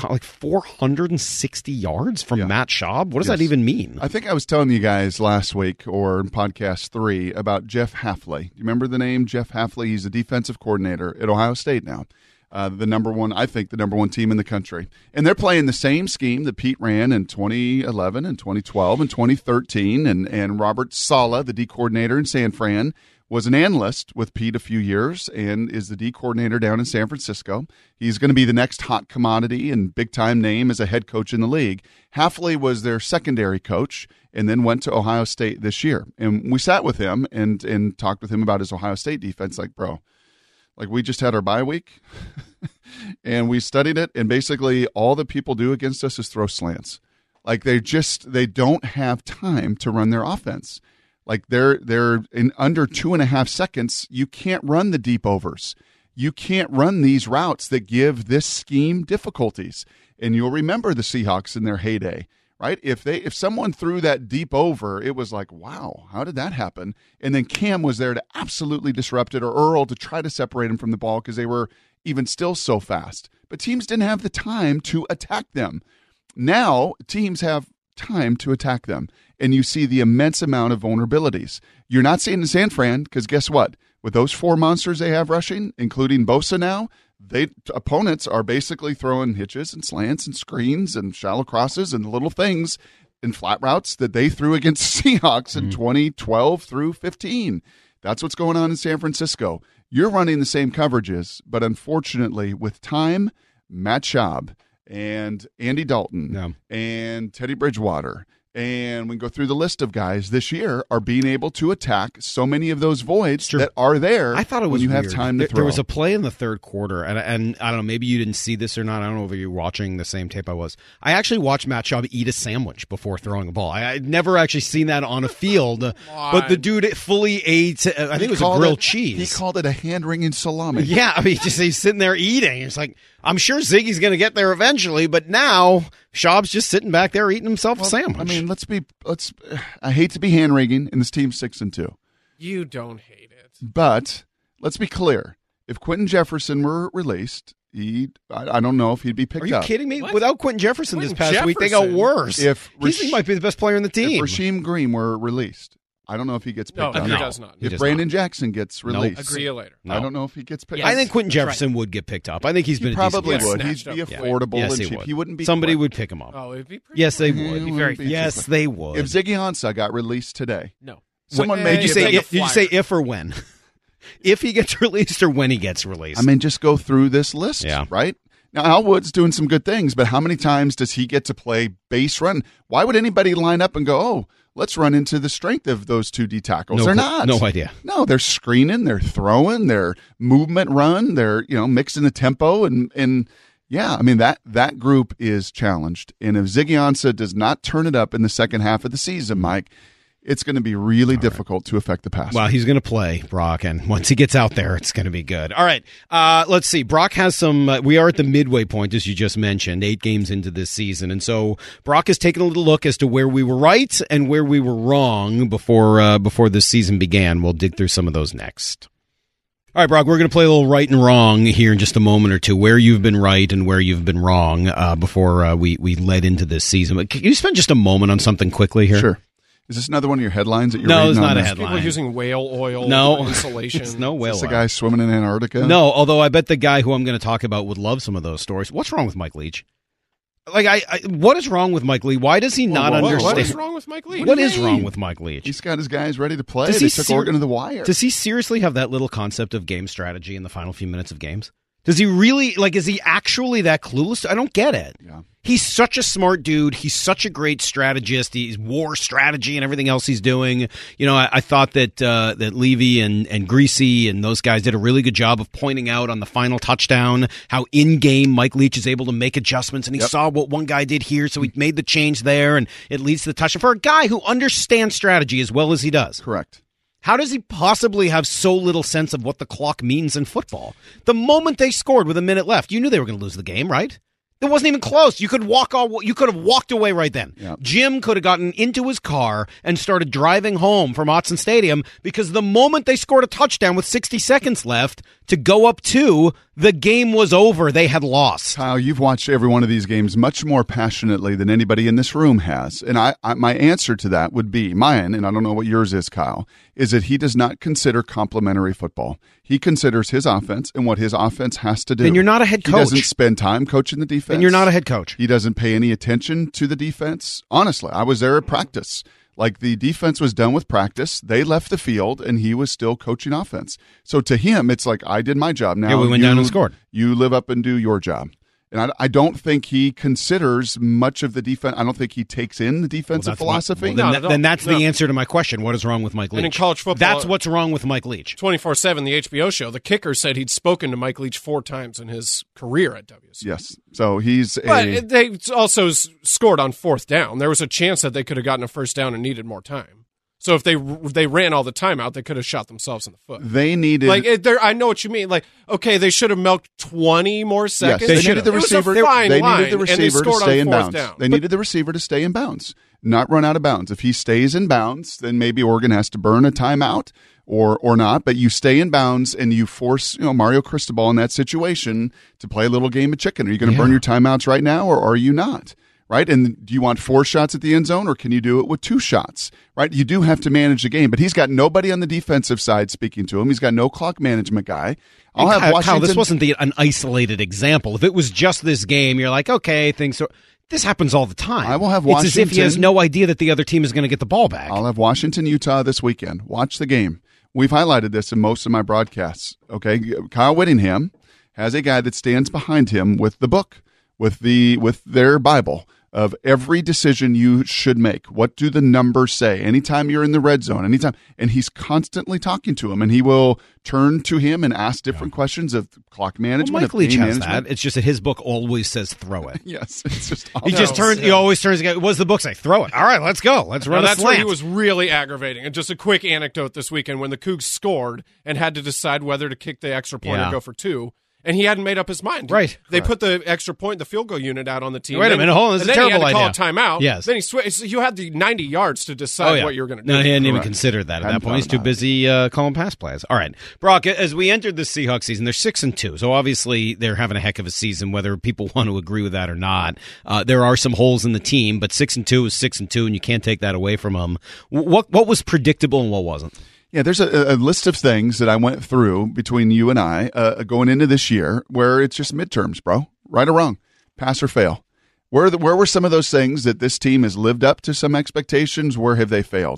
Speaker 5: 460 yards from Matt Schaub? What does that even mean?
Speaker 6: I think I was telling you guys last week or in podcast 3 about Jeff Hafley. Do you remember the name Jeff Hafley? He's a defensive coordinator at Ohio State now. The number one team in the country. And they're playing the same scheme that Pete ran in 2011 and 2012 and 2013. And Robert Saleh, the D coordinator in San Fran, was an analyst with Pete a few years and is the D coordinator down in San Francisco. He's going to be the next hot commodity and big-time name as a head coach in the league. Hafley was their secondary coach and then went to Ohio State this year. And we sat with him and talked with him about his Ohio State defense. Like, bro, we just had our bye week and we studied it, and basically all that people do against us is throw slants. Like, they don't have time to run their offense. Like, they're in under 2.5 seconds. You can't run the deep overs. You can't run these routes that give this scheme difficulties. And you'll remember the Seahawks in their heyday, right? If someone threw that deep over, it was like, wow, how did that happen? And then Cam was there to absolutely disrupt it, or Earl to try to separate him from the ball because they were even still so fast. But teams didn't have the time to attack them. Now teams have time to attack them, and you see the immense amount of vulnerabilities. You're not seeing in San Fran because guess what? With those 4 monsters they have rushing, including Bosa now, opponents are basically throwing hitches and slants and screens and shallow crosses and little things and flat routes that they threw against Seahawks in 2012 through 15. That's what's going on in San Francisco. You're running the same coverages, but unfortunately with time, Matt Schaub and Andy Dalton and Teddy Bridgewater, and we can go through the list of guys this year, are being able to attack so many of those voids that are there.
Speaker 5: I thought it was
Speaker 6: when you
Speaker 5: weird.
Speaker 6: have time to throw.
Speaker 5: There was a play in the third quarter, and I don't know, maybe you didn't see this or not. I don't know if you were watching the same tape I was. I actually watched Matt Schaub eat a sandwich before throwing a ball. I'd never actually seen that on a field, but the dude fully ate, I think it was a grilled cheese.
Speaker 6: He called it a hand-wringing salami.
Speaker 5: Yeah, I mean, he's sitting there eating. It's like, I'm sure Ziggy's going to get there eventually, but now Schaub's just sitting back there eating himself a sandwich.
Speaker 6: I mean, I hate to be hand-wringing, and this team's 6-2.
Speaker 7: You don't hate it.
Speaker 6: But let's be clear. If Quentin Jefferson were released, I don't know if he'd be picked up.
Speaker 5: Are you kidding me? What? Without Quentin Jefferson this past week, they got worse. He might be the best player in the team.
Speaker 6: If Rasheem Green were released, I don't know if he gets picked up.
Speaker 7: No, he does not.
Speaker 6: If Brandon Jackson gets released.
Speaker 7: See you later.
Speaker 6: I don't know if he gets picked up.
Speaker 5: I think Quentin Jefferson would get picked up. I think he's been a decent
Speaker 6: probably
Speaker 5: player.
Speaker 6: would. He'd be affordable and cheap. He wouldn't be
Speaker 5: Somebody
Speaker 6: quick.
Speaker 5: would pick him up.
Speaker 7: Oh, it'd be pretty
Speaker 5: yes, they
Speaker 7: quick.
Speaker 5: would.
Speaker 7: It'd be very
Speaker 5: yes, they would.
Speaker 6: If Ziggy Ansah got released today,
Speaker 7: no.
Speaker 6: Someone
Speaker 5: did you say if or when? If he gets released or when he gets released?
Speaker 6: I mean, just go through this list, right? Now, Al Wood's doing some good things, but how many times does he get to play base run? Why would anybody line up and go, oh, let's run into the strength of those 2 D tackles? They're not.
Speaker 5: No idea.
Speaker 6: No, they're screening, they're throwing, they're movement run, they're mixing the tempo, and yeah, I mean that group is challenged. And if Ziggy Ansah does not turn it up in the second half of the season, Mike, it's going to be really difficult to affect the pass.
Speaker 5: Well, he's going to play, Brock, and once he gets out there, it's going to be good. All right, let's see. Brock has some we are at the midway point, as you just mentioned, 8 games into this season. And so Brock has taken a little look as to where we were right and where we were wrong before this season began. We'll dig through some of those next. All right, Brock, we're going to play a little right and wrong here in just a moment or two, where you've been right and where you've been wrong before we led into this season. But can you spend just a moment on something quickly here?
Speaker 6: Sure. Is this another one of your headlines that you're
Speaker 5: reading?
Speaker 6: No,
Speaker 5: it's not
Speaker 6: on
Speaker 5: a
Speaker 6: this?
Speaker 5: headline.
Speaker 7: People using whale oil insulation.
Speaker 5: It's no whale
Speaker 6: Is this a guy swimming in Antarctica?
Speaker 5: No, although I bet the guy who I'm going to talk about would love some of those stories. What's wrong with Mike Leach? Like, what is wrong with Mike Leach? Why does he not understand?
Speaker 7: What is wrong with Mike Leach?
Speaker 5: What is wrong with Mike Leach?
Speaker 6: He's got his guys ready to play. They took Oregon to the wire.
Speaker 5: Does he seriously have that little concept of game strategy in the final few minutes of games? Does he really, is he actually that clueless? I don't get it.
Speaker 6: Yeah.
Speaker 5: He's such a smart dude. He's such a great strategist. He's war strategy and everything else he's doing. I thought that Levy and Greasy and those guys did a really good job of pointing out on the final touchdown how in-game Mike Leach is able to make adjustments, and he saw what one guy did here, so he made the change there, and it leads to the touchdown. For a guy who understands strategy as well as he does.
Speaker 6: Correct.
Speaker 5: How does he possibly have so little sense of what the clock means in football? The moment they scored with a minute left, you knew they were going to lose the game, right? It wasn't even close. You could have walked away right then. Yep. Jim could have gotten into his car and started driving home from Autzen Stadium because the moment they scored a touchdown with 60 seconds left to go up 2, the game was over. They had lost.
Speaker 6: Kyle, you've watched every one of these games much more passionately than anybody in this room has. And my answer to that would be, mine, and I don't know what yours is, Kyle, is that he does not consider complementary football. He considers his offense and what his offense has to do.
Speaker 5: Then you're not a head coach.
Speaker 6: He doesn't spend time coaching the defense.
Speaker 5: Then you're not a head coach.
Speaker 6: He doesn't pay any attention to the defense. Honestly, I was there at practice. The defense was done with practice. They left the field, and he was still coaching offense. So to him, it's like, I did my job. Now
Speaker 5: we went down and scored.
Speaker 6: You live up and do your job. And I don't think he considers much of the defense. I don't think he takes in the defensive philosophy.
Speaker 5: Then that's the answer to my question. What is wrong with Mike Leach?
Speaker 7: And in college football,
Speaker 5: that's what's wrong with Mike Leach.
Speaker 7: 24/7, the HBO show, the kicker said he'd spoken to Mike Leach 4 times in his career at WSU.
Speaker 6: Yes. So he's
Speaker 7: But they also scored on 4th down. There was a chance that they could have gotten a first down and needed more time. So if they ran all the time out, they could have shot themselves in the foot.
Speaker 6: They needed
Speaker 7: I know what you mean. Okay, they should have milked 20 more seconds.
Speaker 6: Yes, they needed the receiver. They needed the receiver to stay in bounds.
Speaker 7: Down.
Speaker 6: They needed the receiver to stay in bounds, not run out of bounds. If he stays in bounds, then maybe Oregon has to burn a timeout or not. But you stay in bounds and you force Mario Cristobal in that situation to play a little game of chicken. Are you going to burn your timeouts right now, or are you not? Right? And do you want 4 shots at the end zone, or can you do it with 2 shots? Right? You do have to manage the game, but he's got nobody on the defensive side speaking to him. He's got no clock management guy.
Speaker 5: I'll have Washington. Kyle, this wasn't an isolated example. If it was just this game, you're like, okay, things are. This happens all the time.
Speaker 6: I will have Washington.
Speaker 5: It's as if he has no idea that the other team is going to get the ball back.
Speaker 6: I'll have Washington, Utah this weekend. Watch the game. We've highlighted this in most of my broadcasts. Okay, Kyle Whittingham has a guy that stands behind him with the book, with their Bible, of every decision you should make. What do the numbers say? Anytime you're in the red zone, and he's constantly talking to him, and he will turn to him and ask different questions of clock management.
Speaker 5: Well, Mike Leach has that. It's just that his book always says throw it.
Speaker 6: Yes, it's just
Speaker 5: he always turns. What does the book say? Throw it. All right, let's go. Let's run.
Speaker 7: That's where he was really aggravating. And just a quick anecdote this weekend when the Cougs scored and had to decide whether to kick the extra point or go for 2. And he hadn't made up his mind.
Speaker 5: Right.
Speaker 7: They put the extra point, the field goal unit out on the team.
Speaker 5: Wait a minute, hold on. This is a terrible idea.
Speaker 7: And then he had to call a timeout.
Speaker 5: Yes.
Speaker 7: Then you had the 90 yards to decide what you were going to do.
Speaker 5: No, he hadn't even considered that at that point. He's too busy calling pass plays. All right. Brock, as we entered the Seahawks season, they're 6-2. So obviously they're having a heck of a season, whether people want to agree with that or not. There are some holes in the team, but 6-2 is 6-2, and you can't take that away from them. What was predictable and what wasn't?
Speaker 6: Yeah, there's a list of things that I went through between you and I going into this year where it's just midterms, bro. Right or wrong, pass or fail. Where were some of those things that this team has lived up to some expectations? Where have they failed?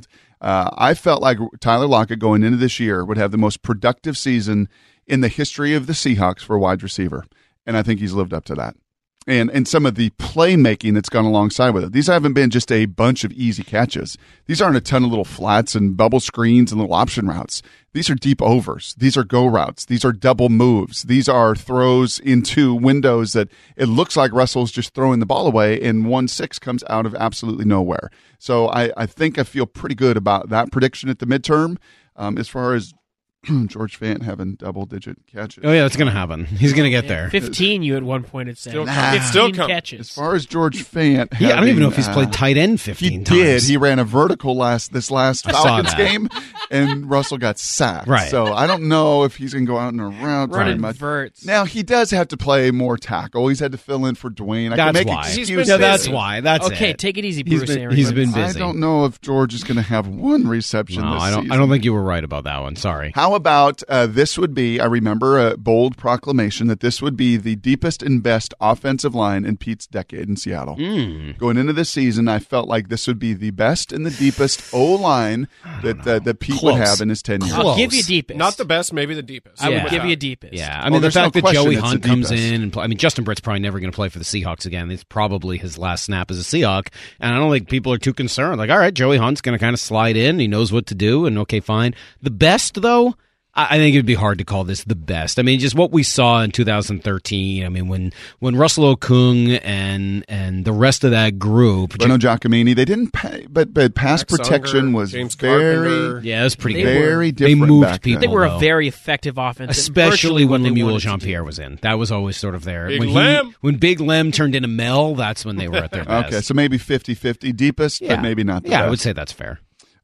Speaker 6: I felt like Tyler Lockett going into this year would have the most productive season in the history of the Seahawks for a wide receiver, and I think he's lived up to that. And some of the playmaking that's gone alongside with it. These haven't been just a bunch of easy catches. These aren't a ton of little flats and bubble screens and little option routes. These are deep overs. These are go routes. These are double moves. These are throws into windows that it looks like Russell's just throwing the ball away, and 1-6 comes out of absolutely nowhere. So I think I feel pretty good about that prediction at the midterm. As far as George Fant having double-digit catches.
Speaker 5: Oh, yeah, that's going to happen. He's going to get there.
Speaker 8: 15, you at one point had said.
Speaker 7: It's still
Speaker 8: catches.
Speaker 6: As far as George Fant
Speaker 5: I don't even know if he's played tight end 15 times.
Speaker 6: He did. He ran a vertical this last Falcons game, and Russell got sacked.
Speaker 5: Right.
Speaker 6: So I don't know if he's going to go out in a route very much.
Speaker 8: Verts.
Speaker 6: Now, he does have to play more tackle. He's had to fill in for Dwayne.
Speaker 5: That's why. That's why. That's
Speaker 8: okay,
Speaker 5: it.
Speaker 8: take it easy, Bruce Arians.
Speaker 5: He's been busy.
Speaker 6: I don't know if George is going to have one reception this season.
Speaker 5: I don't think you were right about that one. Sorry.
Speaker 6: How about this would be, I remember a bold proclamation that this would be the deepest and best offensive line in Pete's decade in Seattle. Going into this season, I felt like this would be the best and the deepest O-line that Pete would have in his tenure.
Speaker 8: I'll give you deepest.
Speaker 7: Not the best, maybe the deepest.
Speaker 8: I would give you deepest.
Speaker 5: Yeah, I mean, the fact that Joey Hunt comes in and I mean, Justin Britt's probably never going to play for the Seahawks again. It's probably his last snap as a Seahawk, and I don't think people are too concerned. Like, all right, Joey Hunt's going to kind of slide in. He knows what to do, and okay, fine. The best, though, I think it would be hard to call this the best. I mean, just what we saw in 2013. I mean, when Russell Okung and the rest of that group,
Speaker 6: Bruno Giacomini, they didn't pay, but pass
Speaker 7: Max
Speaker 6: protection
Speaker 7: Unger,
Speaker 6: was
Speaker 7: James
Speaker 6: very
Speaker 7: Carpenter.
Speaker 5: Yeah, it was pretty
Speaker 6: very
Speaker 5: good.
Speaker 6: different.
Speaker 5: They moved
Speaker 6: back
Speaker 5: people.
Speaker 6: then.
Speaker 8: They were
Speaker 5: though.
Speaker 8: a very effective offense,
Speaker 5: especially when
Speaker 8: Lemuel
Speaker 5: Lemuel Jean-Pierre was in. That was always sort of there.
Speaker 7: Lem.
Speaker 5: When Big Lem turned into Mel, that's when they were at their best.
Speaker 6: Okay, so maybe 50-50 deepest, but maybe not the best.
Speaker 5: I would say that's fair.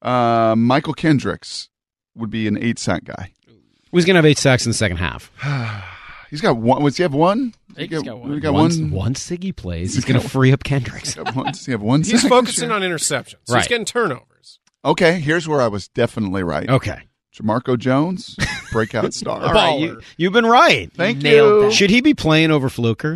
Speaker 6: Michael Kendricks would be an 8-sack guy.
Speaker 5: He's going to have 8 sacks in the second half.
Speaker 6: He's got one. Does he have one?
Speaker 8: He's got one.
Speaker 5: Once Siggy plays, he's going to free up Kendricks.
Speaker 6: Does he have one
Speaker 7: He's
Speaker 6: sack?
Speaker 7: focusing on interceptions.
Speaker 5: Right.
Speaker 7: He's getting turnovers.
Speaker 6: Okay, here's where I was definitely right.
Speaker 5: Okay.
Speaker 6: Jamarco Jones, breakout star.
Speaker 5: All right, you've been right.
Speaker 6: Thank
Speaker 8: Nailed
Speaker 6: you.
Speaker 8: that.
Speaker 5: Should he be playing over Fluker?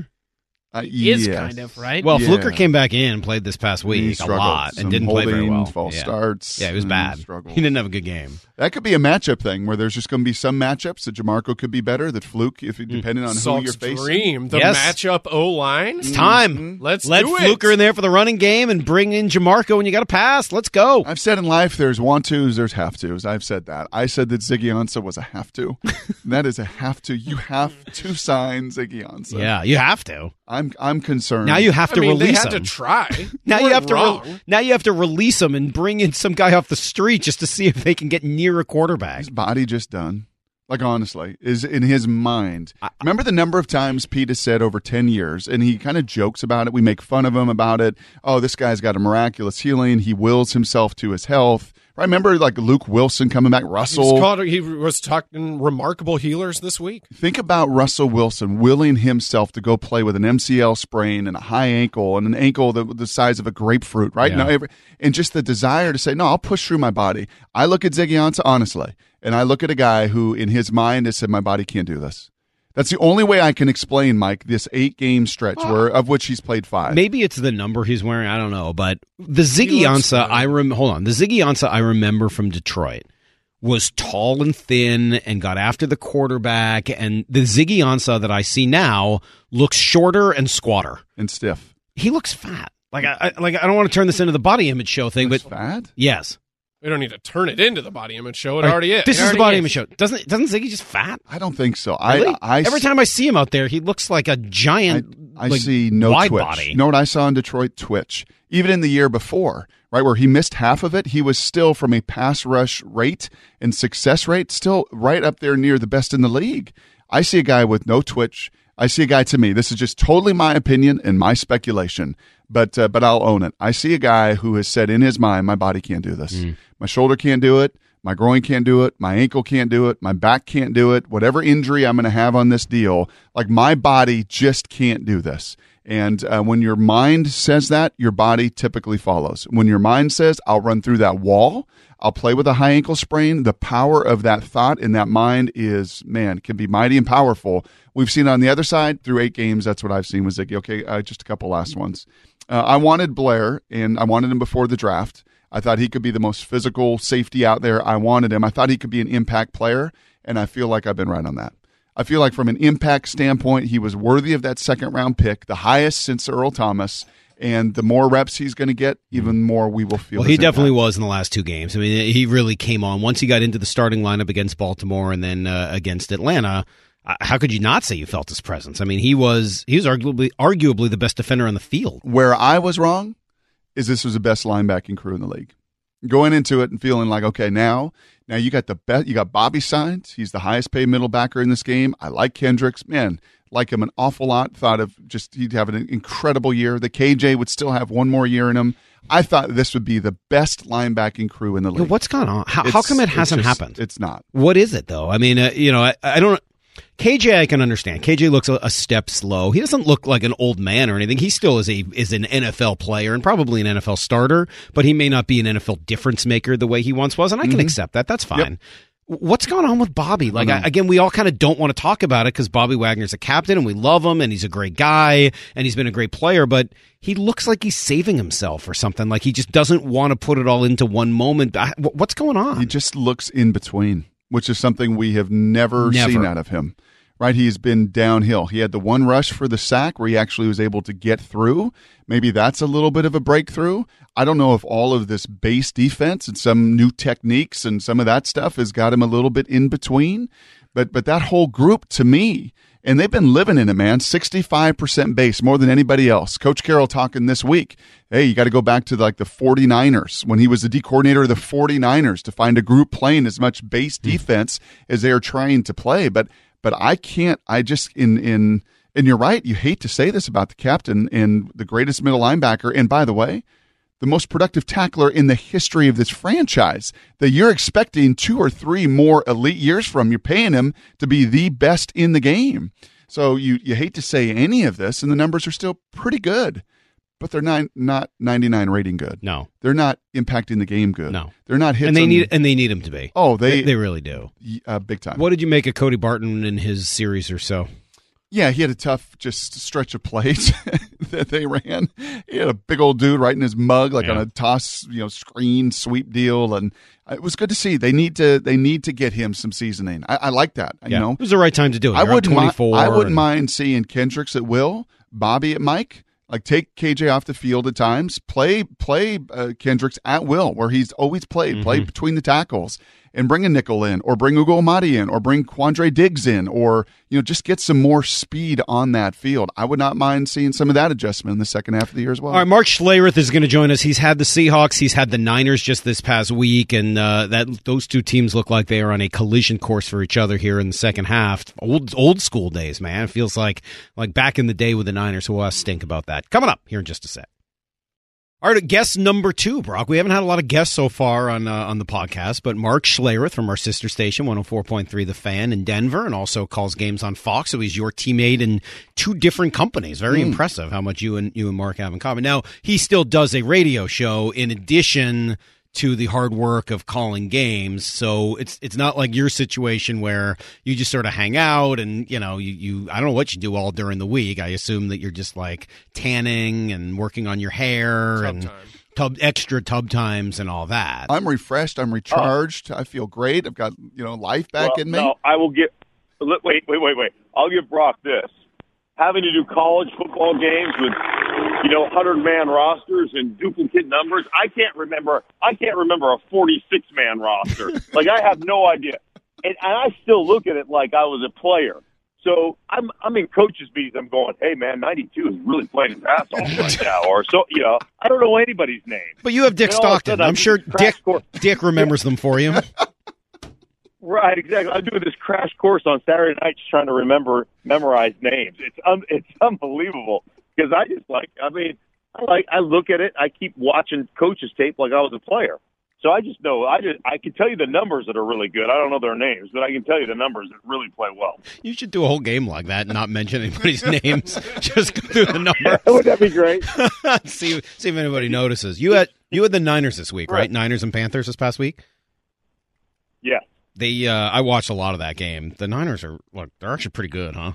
Speaker 8: He is
Speaker 6: Yes.
Speaker 8: kind of, right?
Speaker 5: Well,
Speaker 6: Yeah.
Speaker 5: Fluker came back in, played this past
Speaker 6: He
Speaker 5: week a
Speaker 6: struggled.
Speaker 5: lot, and
Speaker 6: Some
Speaker 5: didn't play very
Speaker 6: holding,
Speaker 5: well.
Speaker 6: false starts.
Speaker 5: Yeah, it was bad.
Speaker 6: Struggled.
Speaker 5: He didn't have a good game.
Speaker 6: That could be a matchup thing where there's just going to be some matchups that Jamarco could be better, that Fluke, depending on who you're
Speaker 7: Salk's
Speaker 6: facing.
Speaker 7: dream, the
Speaker 5: Yes.
Speaker 7: matchup O-line.
Speaker 5: It's time.
Speaker 7: Let's
Speaker 5: Let
Speaker 7: do it.
Speaker 5: Fluker in there for the running game and bring in Jamarco, and you got to pass. Let's go.
Speaker 6: I've said in life there's want-tos, there's have-tos. I've said that. I said that Ziggy Ansah was a have-to. That is a have-to. You have to sign Ziggy Ansah.
Speaker 5: Yeah, you have to.
Speaker 6: I'm concerned.
Speaker 5: Now you have to
Speaker 7: I mean, they
Speaker 5: release
Speaker 7: had
Speaker 5: him.
Speaker 7: to try.
Speaker 5: Now you have to.
Speaker 7: wrong.
Speaker 5: Now you have to release him and bring in some guy off the street just to see if they can get near a quarterback.
Speaker 6: His body just done. Like, honestly, is in his mind. Remember the number of times Pete has said over 10 years, and he kind of jokes about it. We make fun of him about it. Oh, this guy's got a miraculous healing. He wills himself to his health. I remember like Luke Wilson coming back, Russell.
Speaker 7: He was talking remarkable healers this week.
Speaker 6: Think about Russell Wilson willing himself to go play with an MCL sprain and a high ankle and an ankle the size of a grapefruit, right?
Speaker 5: Yeah.
Speaker 6: And just the desire to say, no, I'll push through my body. I look at Ziggy Ansah, honestly, and I look at a guy who in his mind has said, my body can't do this. That's the only way I can explain, Mike, this 8-game stretch of which he's played 5.
Speaker 5: Maybe it's the number he's wearing. I don't know. But the Ziggy Ansah, the Ziggy Ansah I remember from Detroit was tall and thin and got after the quarterback. And the Ziggy Ansah that I see now looks shorter and squatter.
Speaker 6: And stiff.
Speaker 5: He looks fat. I don't want to turn this into the body image show thing, but
Speaker 6: fat?
Speaker 5: Yes.
Speaker 7: We don't need to turn it into the body image show. It already is.
Speaker 5: This is the body image show. Doesn't Ziggy just fat?
Speaker 6: I don't think so.
Speaker 5: Really? Every time I see him out there, he looks like a giant.
Speaker 6: I see no
Speaker 5: wide
Speaker 6: twitch.
Speaker 5: body.
Speaker 6: You know what I saw in Detroit? Twitch. Even in the year before, right, where he missed half of it, he was still, from a pass rush rate and success rate, still right up there near the best in the league. I see a guy with no twitch. I see a guy, to me, this is just totally my opinion and my speculation, but I'll own it. I see a guy who has said in his mind, my body can't do this. My shoulder can't do it. My groin can't do it. My ankle can't do it. My back can't do it. Whatever injury I'm going to have on this deal, like, my body just can't do this. And when your mind says that, your body typically follows. When your mind says, I'll run through that wall, I'll play with a high ankle sprain, the power of that thought in that mind can be mighty and powerful. We've seen it on the other side through 8 games. That's what I've seen with Ziggy. Okay, just a couple last ones. I wanted Blair, and I wanted him before the draft. I thought he could be the most physical safety out there. I wanted him. I thought he could be an impact player, and I feel like I've been right on that. I feel like from an impact standpoint, he was worthy of that second-round pick, the highest since Earl Thomas. And the more reps he's going to get, even more we will feel.
Speaker 5: Well, he definitely was in the last 2 games. I mean, he really came on. Once he got into the starting lineup against Baltimore and then against Atlanta, how could you not say you felt his presence? I mean, he was arguably the best defender on the field.
Speaker 6: Where I was wrong is this was the best linebacking crew in the league. Going into it and feeling like, okay, now you got the best. You got Bobby signed. He's the highest paid middle backer in this game. I like Kendricks. Man, like him an awful lot. Thought of just he'd have an incredible year. The KJ would still have one more year in him. I thought this would be the best linebacking crew in the league.
Speaker 5: What's gone on? How come it hasn't happened?
Speaker 6: It's not.
Speaker 5: What is it, though? I mean, I don't. KJ, I can understand. KJ looks a step slow. He doesn't look like an old man or anything. He still is an NFL player and probably an NFL starter, but he may not be an NFL difference maker the way he once was, and I can accept that. That's fine. Yep. What's going on with Bobby? Like, again, we all kind of don't want to talk about it because Bobby Wagner's a captain and we love him and he's a great guy and he's been a great player, but he looks like he's saving himself or something. Like he just doesn't want to put it all into one moment. What's going on?
Speaker 6: He just looks in between, which is something we have never seen out of him. Right, he's been downhill. He had the one rush for the sack where he actually was able to get through. Maybe that's a little bit of a breakthrough. I don't know if all of this base defense and some new techniques and some of that stuff has got him a little bit in between. But that whole group, to me, and they've been living in it, man, 65% base, more than anybody else. Coach Carroll talking this week, hey, you got to go back to like the 49ers when he was the D coordinator of the 49ers to find a group playing as much base defense as they are trying to play. But I can't, and you're right, you hate to say this about the captain and the greatest middle linebacker, and by the way, the most productive tackler in the history of this franchise, that you're expecting 2 or 3 more elite years from. You're paying him to be the best in the game. So you hate to say any of this, and the numbers are still pretty good. But they're not 99 rating good.
Speaker 5: No,
Speaker 6: they're not impacting the game good.
Speaker 5: No,
Speaker 6: they're not hitting.
Speaker 5: And they need him to be.
Speaker 6: Oh, they
Speaker 5: really do.
Speaker 6: Big time.
Speaker 5: What did you make of Cody Barton in his series or so?
Speaker 6: Yeah, he had a tough just stretch of plays that they ran. He had a big old dude right in his mug, like on a toss, screen sweep deal, and it was good to see. They need to get him some seasoning. I like that.
Speaker 5: Yeah. It was the right time to do it.
Speaker 6: I wouldn't mind seeing Kendricks at will, Bobby at Mike. Like, take KJ off the field at times, play Kendricks at will, where he's always played, play between the tackles, and bring a nickel in, or bring Ugo Amadi in, or bring Quandre Diggs in, or just get some more speed on that field. I would not mind seeing some of that adjustment in the second half of the year as well.
Speaker 5: All right, Mark Schlereth is going to join us. He's had the Seahawks, he's had the Niners just this past week, and those two teams look like they are on a collision course for each other here in the second half. Old school days, man. It feels like back in the day with the Niners. So we'll have to think about that. Coming up here in just a sec. All right, guest number 2, Brock. We haven't had a lot of guests so far on the podcast, but Mark Schlereth from our sister station, 104.3 The Fan in Denver, and also calls games on Fox. So he's your teammate in 2 different companies. Very impressive how much you and Mark have in common. Now, he still does a radio show in addition to the hard work of calling games. So it's not like your situation where you just sort of hang out and, you I don't know what you do all during the week. I assume that you're just like tanning and working on your hair and extra tub times and all that.
Speaker 6: I'm refreshed. I'm recharged. I feel great. I've got, life back in me.
Speaker 2: No, I will get, wait. I'll give Brock this. Having to do college football games with, 100-man rosters and duplicate numbers. I can't remember a 46-man roster. Like, I have no idea. And I still look at it like I was a player. So I'm in coaches' meetings. I'm going, hey, man, 92 is really playing his ass off right now. Or so, I don't know anybody's name.
Speaker 5: But you have Dick Stockton. I'm sure Dick remembers them for you.
Speaker 2: Right, exactly. I'm doing this crash course on Saturday nights trying to memorize names. It's unbelievable because I look at it. I keep watching coaches' tape like I was a player. So I just know I can tell you the numbers that are really good. I don't know their names, but I can tell you the numbers that really play well.
Speaker 5: You should do a whole game like that and not mention anybody's names. Just go through the numbers.
Speaker 2: Would that be great?
Speaker 5: see if anybody notices. You had the Niners this week, right? Niners and Panthers this past week.
Speaker 2: Yeah.
Speaker 5: I watched a lot of that game. The Niners they're actually pretty good, huh?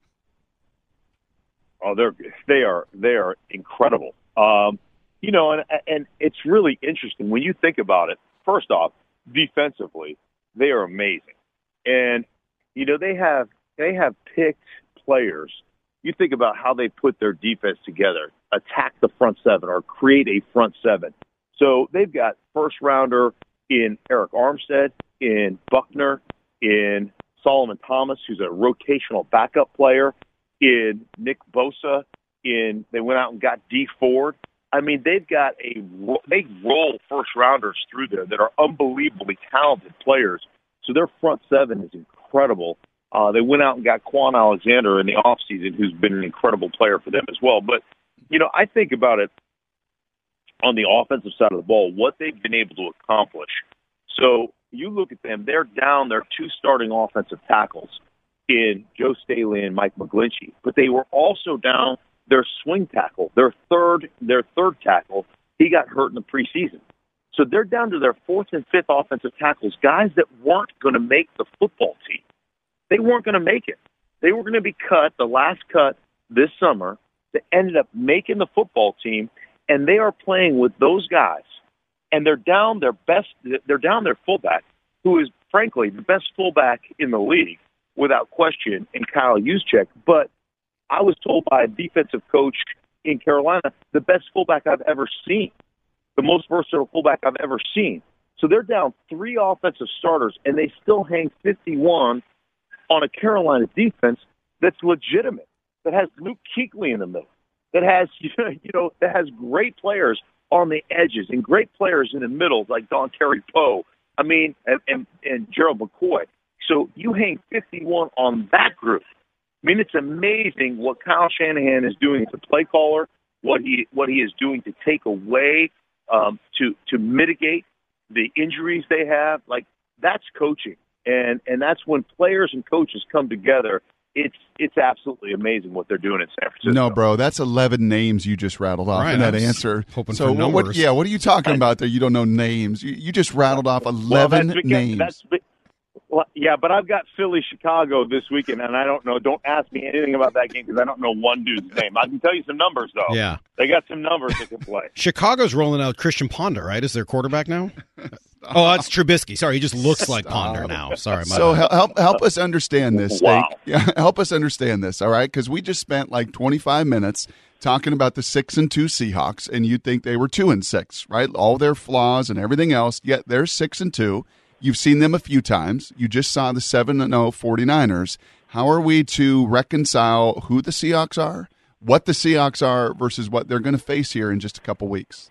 Speaker 2: Oh, they are incredible. And it's really interesting when you think about it. First off, defensively, they are amazing, and they have picked players. You think about how they put their defense together, attack the front seven or create a front seven. So they've got first rounder in Eric Armstead, in Buckner, in Solomon Thomas, who's a rotational backup player, in Nick Bosa, they went out and got Dee Ford. I mean, they roll first rounders through there that are unbelievably talented players. So their front seven is incredible. They went out and got Quan Alexander in the offseason, who's been an incredible player for them as well. But, I think about it on the offensive side of the ball, what they've been able to accomplish. So you look at them, they're down their 2 starting offensive tackles in Joe Staley and Mike McGlinchey, but they were also down their swing tackle, their third tackle. He got hurt in the preseason. So they're down to their fourth and fifth offensive tackles, guys that weren't going to make the football team. They weren't going to make it. They were going to be cut, the last cut this summer, that ended up making the football team, and they are playing with those guys. And they're down their fullback, who is, frankly, the best fullback in the league, without question, in Kyle Juszczyk. But I was told by a defensive coach in Carolina, the best fullback I've ever seen, the most versatile fullback I've ever seen. So they're down 3 offensive starters, and they still hang 51 on a Carolina defense that's legitimate, that has Luke Kuechly in the middle, that has, that has great players on the edges and great players in the middle like Dontari Poe, and Gerald McCoy. So you hang 51 on that group. I mean, it's amazing what Kyle Shanahan is doing as a play caller, what he is doing to take away, to mitigate the injuries they have. Like, that's coaching. And that's when players and coaches come together. It's absolutely amazing what they're doing in San Francisco.
Speaker 6: No, bro, that's 11 names you just rattled off in that answer.
Speaker 5: Hoping for numbers.
Speaker 6: What are you talking about there? You don't know names. You just rattled off 11 names.
Speaker 2: Yeah, but I've got Philly, Chicago this weekend, and I don't know. Don't ask me anything about that game because I don't know one dude's name. I can tell you some numbers, though.
Speaker 5: Yeah.
Speaker 2: They got some numbers that can play.
Speaker 5: Chicago's rolling out Christian Ponder, right? Is their quarterback now? Oh, that's Trubisky. Sorry, he just looks like Ponder now. Sorry.
Speaker 6: So help us understand this.
Speaker 2: Wow.
Speaker 6: Yeah, help us understand this, all right? Because we just spent like 25 minutes talking about the 6-2 Seahawks, and you'd think they were 2-6, right? All their flaws and everything else, yet they're 6-2. You've seen them a few times. You just saw the 7-0 49ers. How are we to reconcile who the Seahawks are, what the Seahawks are, versus what they're going to face here in just a couple weeks?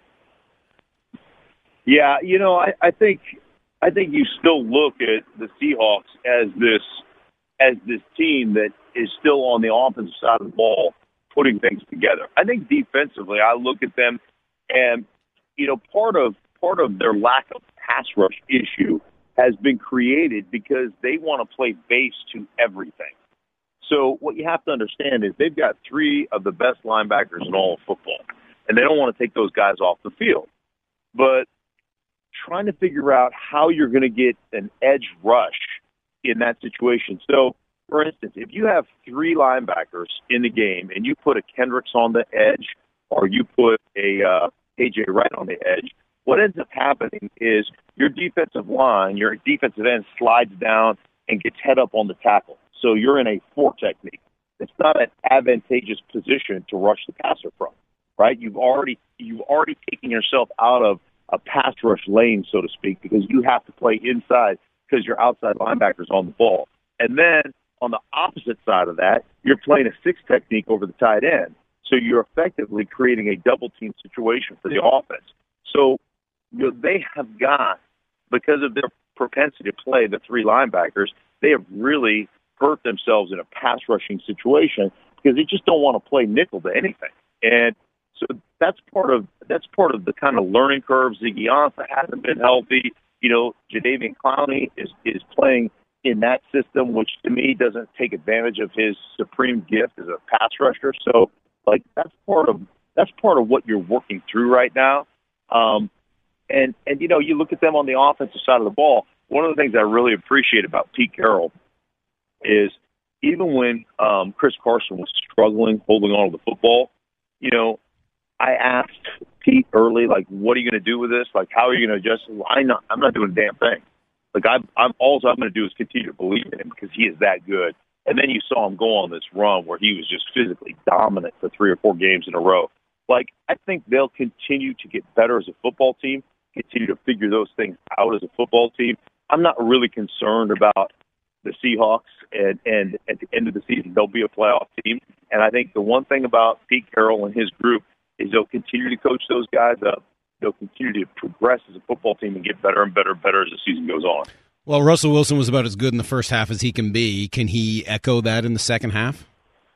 Speaker 2: Yeah, I think you still look at the Seahawks as this team that is still on the offensive side of the ball putting things together. I think defensively, I look at them and part of their lack of pass rush issue has been created because they want to play base to everything. So what you have to understand is they've got 3 of the best linebackers in all of football, and they don't want to take those guys off the field. But trying to figure out how you're going to get an edge rush in that situation. So, for instance, if you have 3 linebackers in the game and you put a Kendricks on the edge or you put a A.J. Wright on the edge, what ends up happening is your defensive line, your defensive end slides down and gets head up on the tackle. So you're in a 4 technique. It's not an advantageous position to rush the passer from, right? You've already taken yourself out of a pass rush lane, so to speak, because you have to play inside because your outside linebacker's on the ball. And then on the opposite side of that, you're playing a 6 technique over the tight end. So you're effectively creating a double team situation for the offense. So they have got, because of their propensity to play the 3 linebackers, they have really hurt themselves in a pass rushing situation because they just don't want to play nickel to anything. And so that's part of the kind of learning curve. Ziggy Ansah hasn't been healthy. Jadeveon Clowney is playing in that system, which to me doesn't take advantage of his supreme gift as a pass rusher. So, that's part of what you're working through right now. And you look at them on the offensive side of the ball. One of the things I really appreciate about Pete Carroll is even when Chris Carson was struggling holding on to the football, I asked Pete early, what are you going to do with this? How are you going to adjust? I'm not doing a damn thing. All I'm going to do is continue to believe in him because he is that good. And then you saw him go on this run where he was just physically dominant for 3 or 4 games in a row. I think they'll continue to get better as a football team, continue to figure those things out as a football team. I'm not really concerned about the Seahawks, and at the end of the season, they'll be a playoff team. And I think the one thing about Pete Carroll and his group is they'll continue to coach those guys up. They'll continue to progress as a football team and get better and better and better as the season goes on.
Speaker 5: Well, Russell Wilson was about as good in the first half as he can be. Can he echo that in the second half?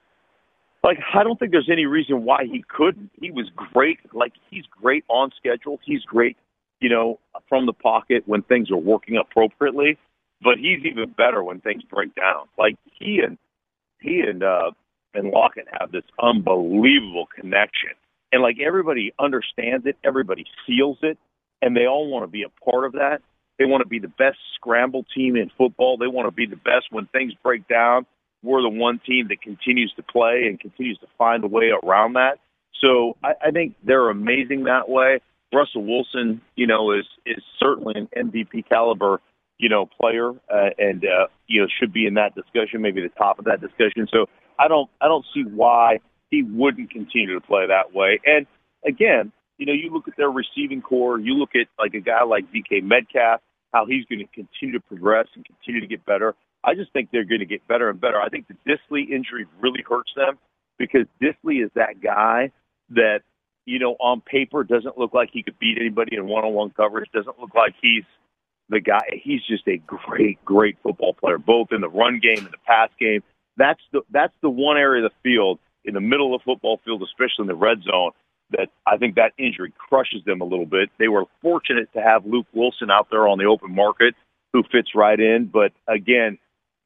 Speaker 2: I don't think there's any reason why he couldn't. He was great. He's great on schedule. He's great, from the pocket when things are working appropriately. But he's even better when things break down. He and Lockett have this unbelievable connection. And everybody understands it. Everybody feels it. and they all want to be a part of that. They want to be the best scramble team in football. They want to be the best when things break down. We're the one team that continues to play and continues to find a way around that. So I think they're amazing that way. Russell Wilson, is certainly an MVP caliber, player, and should be in that discussion, maybe the top of that discussion. So I don't see why he wouldn't continue to play that way. And again, you look at their receiving core, you look at like a guy like DK Metcalf, how he's going to continue to progress and continue to get better. I just think they're going to get better and better. I think the Dissly injury really hurts them because Dissly is that guy that, on paper doesn't look like he could beat anybody in one-on-one coverage, doesn't look like he's the guy. He's just a great, great football player, both in the run game and the pass game. That's the one area of the field, in the middle of the football field, especially in the red zone, that I think that injury crushes them a little bit. They were fortunate to have Luke Wilson out there on the open market who fits right in. But, again,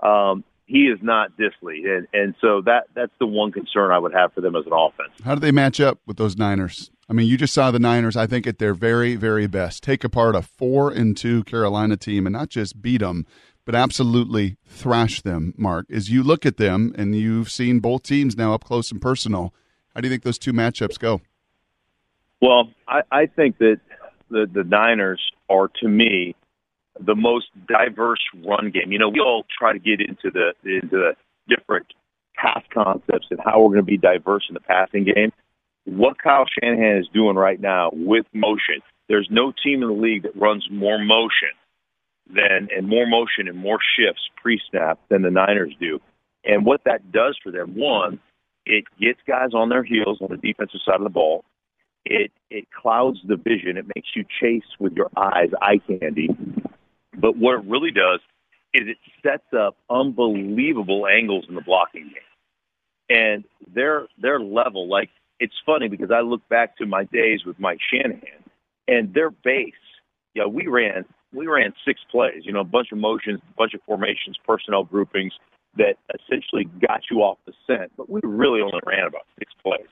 Speaker 2: he is not Dissly. And so that's the one concern I would have for them as an offense.
Speaker 6: How do they match up with those Niners? I mean, you just saw the Niners, I think, at their very, very best. Take apart a 4-2 Carolina team and not just beat them, but absolutely thrash them, Mark. As you look at them, and you've seen both teams now up close and personal, how do you think those two matchups go?
Speaker 2: Well, I think that the Niners are, to me, the most diverse run game. We all try to get into the different pass concepts and how we're going to be diverse in the passing game. What Kyle Shanahan is doing right now with motion, there's no team in the league that runs more motion and more shifts pre-snap than the Niners do. And what that does for them, one, it gets guys on their heels on the defensive side of the ball. It clouds the vision. It makes you chase with your eyes, eye candy. But what it really does is it sets up unbelievable angles in the blocking game. And their level, like, it's funny because I look back to my days with Mike Shanahan, and their base, we ran 6 plays, a bunch of motions, a bunch of formations, personnel groupings that essentially got you off the scent. But we really only ran about 6 plays.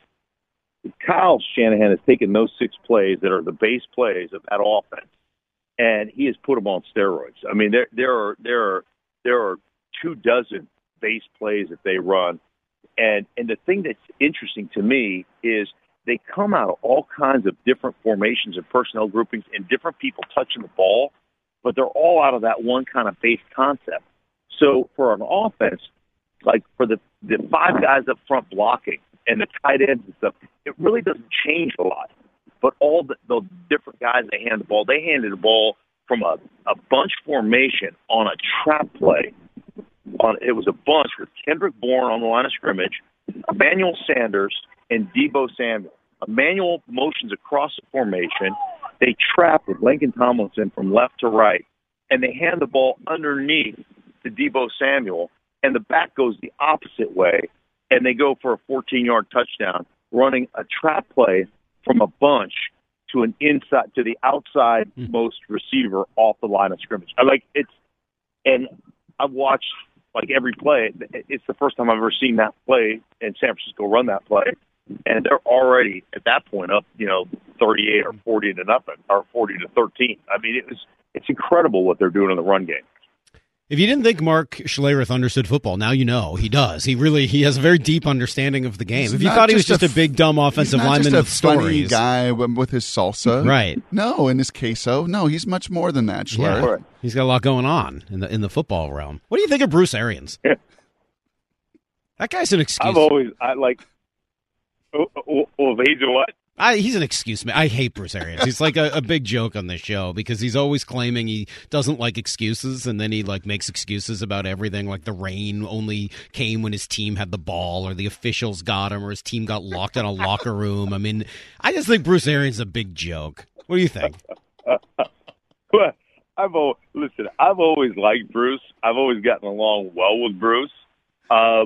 Speaker 2: Kyle Shanahan has taken those 6 plays that are the base plays of that offense, and he has put them on steroids. I mean, there are 24 base plays that they run. And the thing that's interesting to me is they come out of all kinds of different formations and personnel groupings and different people touching the ball, but they're all out of that one kind of base concept. So for an offense, like for the 5 guys up front blocking and the tight ends and stuff, it really doesn't change a lot. But all the different guys they handed the ball from a bunch formation on a trap play. It was a bunch with Kendrick Bourne on the line of scrimmage, Emmanuel Sanders, and Deebo Samuel. Emmanuel motions across the formation. They trap with Lincoln Tomlinson from left to right, and they hand the ball underneath to Deebo Samuel, and the back goes the opposite way, and they go for a 14-yard touchdown, running a trap play from a bunch to the outside most receiver off the line of scrimmage. And I've watched every play. It's the first time I've ever seen that play in San Francisco run that play. And they're already at that point up, 38 or 40 to nothing, or 40 to 13. I mean, it's incredible what they're doing in the run game.
Speaker 5: If you didn't think Mark Schlereth understood football, now you know he does. He has a very deep understanding of the game. If you thought he was just a big dumb offensive lineman with stories,
Speaker 6: funny guy with his salsa,
Speaker 5: right?
Speaker 6: No, and his queso. No, he's much more than that. Schlereth.
Speaker 5: Yeah. He's got a lot going on in the football realm. What do you think of Bruce Arians? That guy's an excuse.
Speaker 2: He's a what?
Speaker 5: He's an excuse me. I hate Bruce Arians. He's like a big joke on this show because he's always claiming he doesn't like excuses, and then he makes excuses about everything, like the rain only came when his team had the ball, or the officials got him, or his team got locked in a locker room. I mean, I just think Bruce Arians is a big joke. What do you think?
Speaker 2: Well, I've always liked Bruce. I've always gotten along well with Bruce. I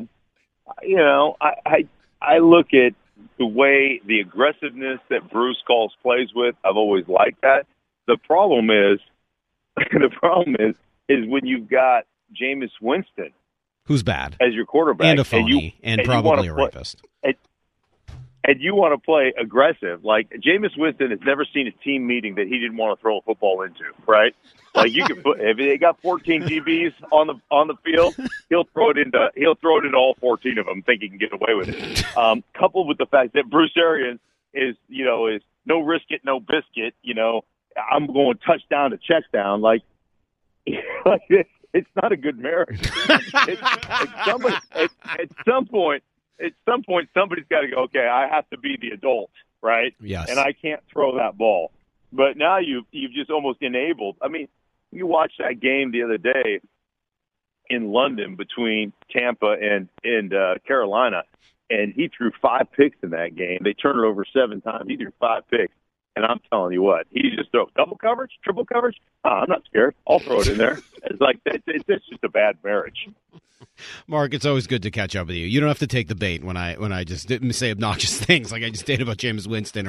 Speaker 2: look at the aggressiveness that Bruce calls plays with. I've always liked that. The problem is when you've got Jameis Winston,
Speaker 5: who's bad,
Speaker 2: as your quarterback,
Speaker 5: and a phony, and probably a rapist.
Speaker 2: and you want to play aggressive. Like, Jameis Winston has never seen a team meeting that he didn't want to throw a football into, right? Like, you can put, if they got 14 DBs on the field, he'll throw it into all 14 of them, thinking he can get away with it. Coupled with the fact that Bruce Arians is no risk it, no biscuit. I'm going touchdown to check down. Like it's not a good marriage. At some point, somebody's got to go, okay, I have to be the adult, right?
Speaker 5: Yes.
Speaker 2: And I can't throw that ball. But now you've just almost enabled. I mean, you watched that game the other day in London between Tampa and Carolina, and he threw 5 picks in that game. They turned it over 7 times. He threw 5 picks. And I'm telling you what, he just throws double coverage, triple coverage. I'm not scared. I'll throw it in there. It's like it's just a bad marriage.
Speaker 5: Mark, it's always good to catch up with you. You don't have to take the bait when I just didn't say obnoxious things like I just did about Jameis Winston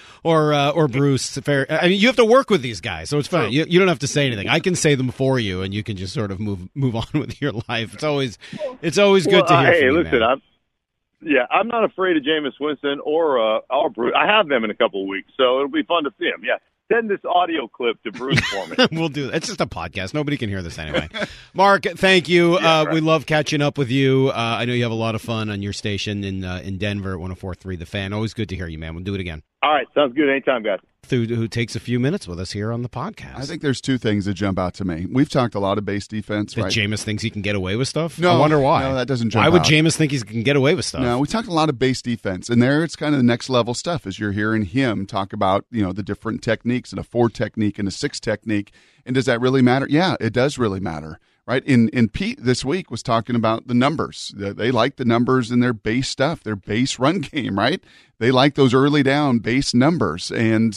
Speaker 5: or Bruce. I mean, you have to work with these guys, so it's fine. You don't have to say anything. I can say them for you, and you can just sort of move on with your life. It's always good to hear.
Speaker 2: Hey,
Speaker 5: from
Speaker 2: listen,
Speaker 5: you, man.
Speaker 2: I'm not afraid of Jameis Winston or Bruce. I have them in a couple of weeks, so it'll be fun to see them. Yeah. Send this audio clip to Bruce for me.
Speaker 5: We'll do that. It's just a podcast. Nobody can hear this anyway. Mark, thank you.
Speaker 2: Right.
Speaker 5: We love catching up with you. I know you have a lot of fun on your station in Denver at 104.3 The Fan. Always good to hear you, man. We'll do it again.
Speaker 2: All right. Sounds good. Anytime, guys.
Speaker 5: Who takes a few minutes with us here on the podcast.
Speaker 6: I think there's 2 things that jump out to me. We've talked a lot of base defense, right?
Speaker 5: Jameis thinks he can get away with stuff?
Speaker 6: No,
Speaker 5: I wonder why.
Speaker 6: No, that doesn't jump
Speaker 5: out. Why would
Speaker 6: out.
Speaker 5: Jameis think he can get away with stuff?
Speaker 6: No, we talked a lot of base defense, and there it's kind of the next level stuff as you're hearing him talk about, the different techniques and a 4 technique and a 6 technique. And does that really matter? Yeah, it does really matter. Right. In Pete this week was talking about the numbers. They like the numbers in their base stuff, their base run game, right? They like those early down base numbers. And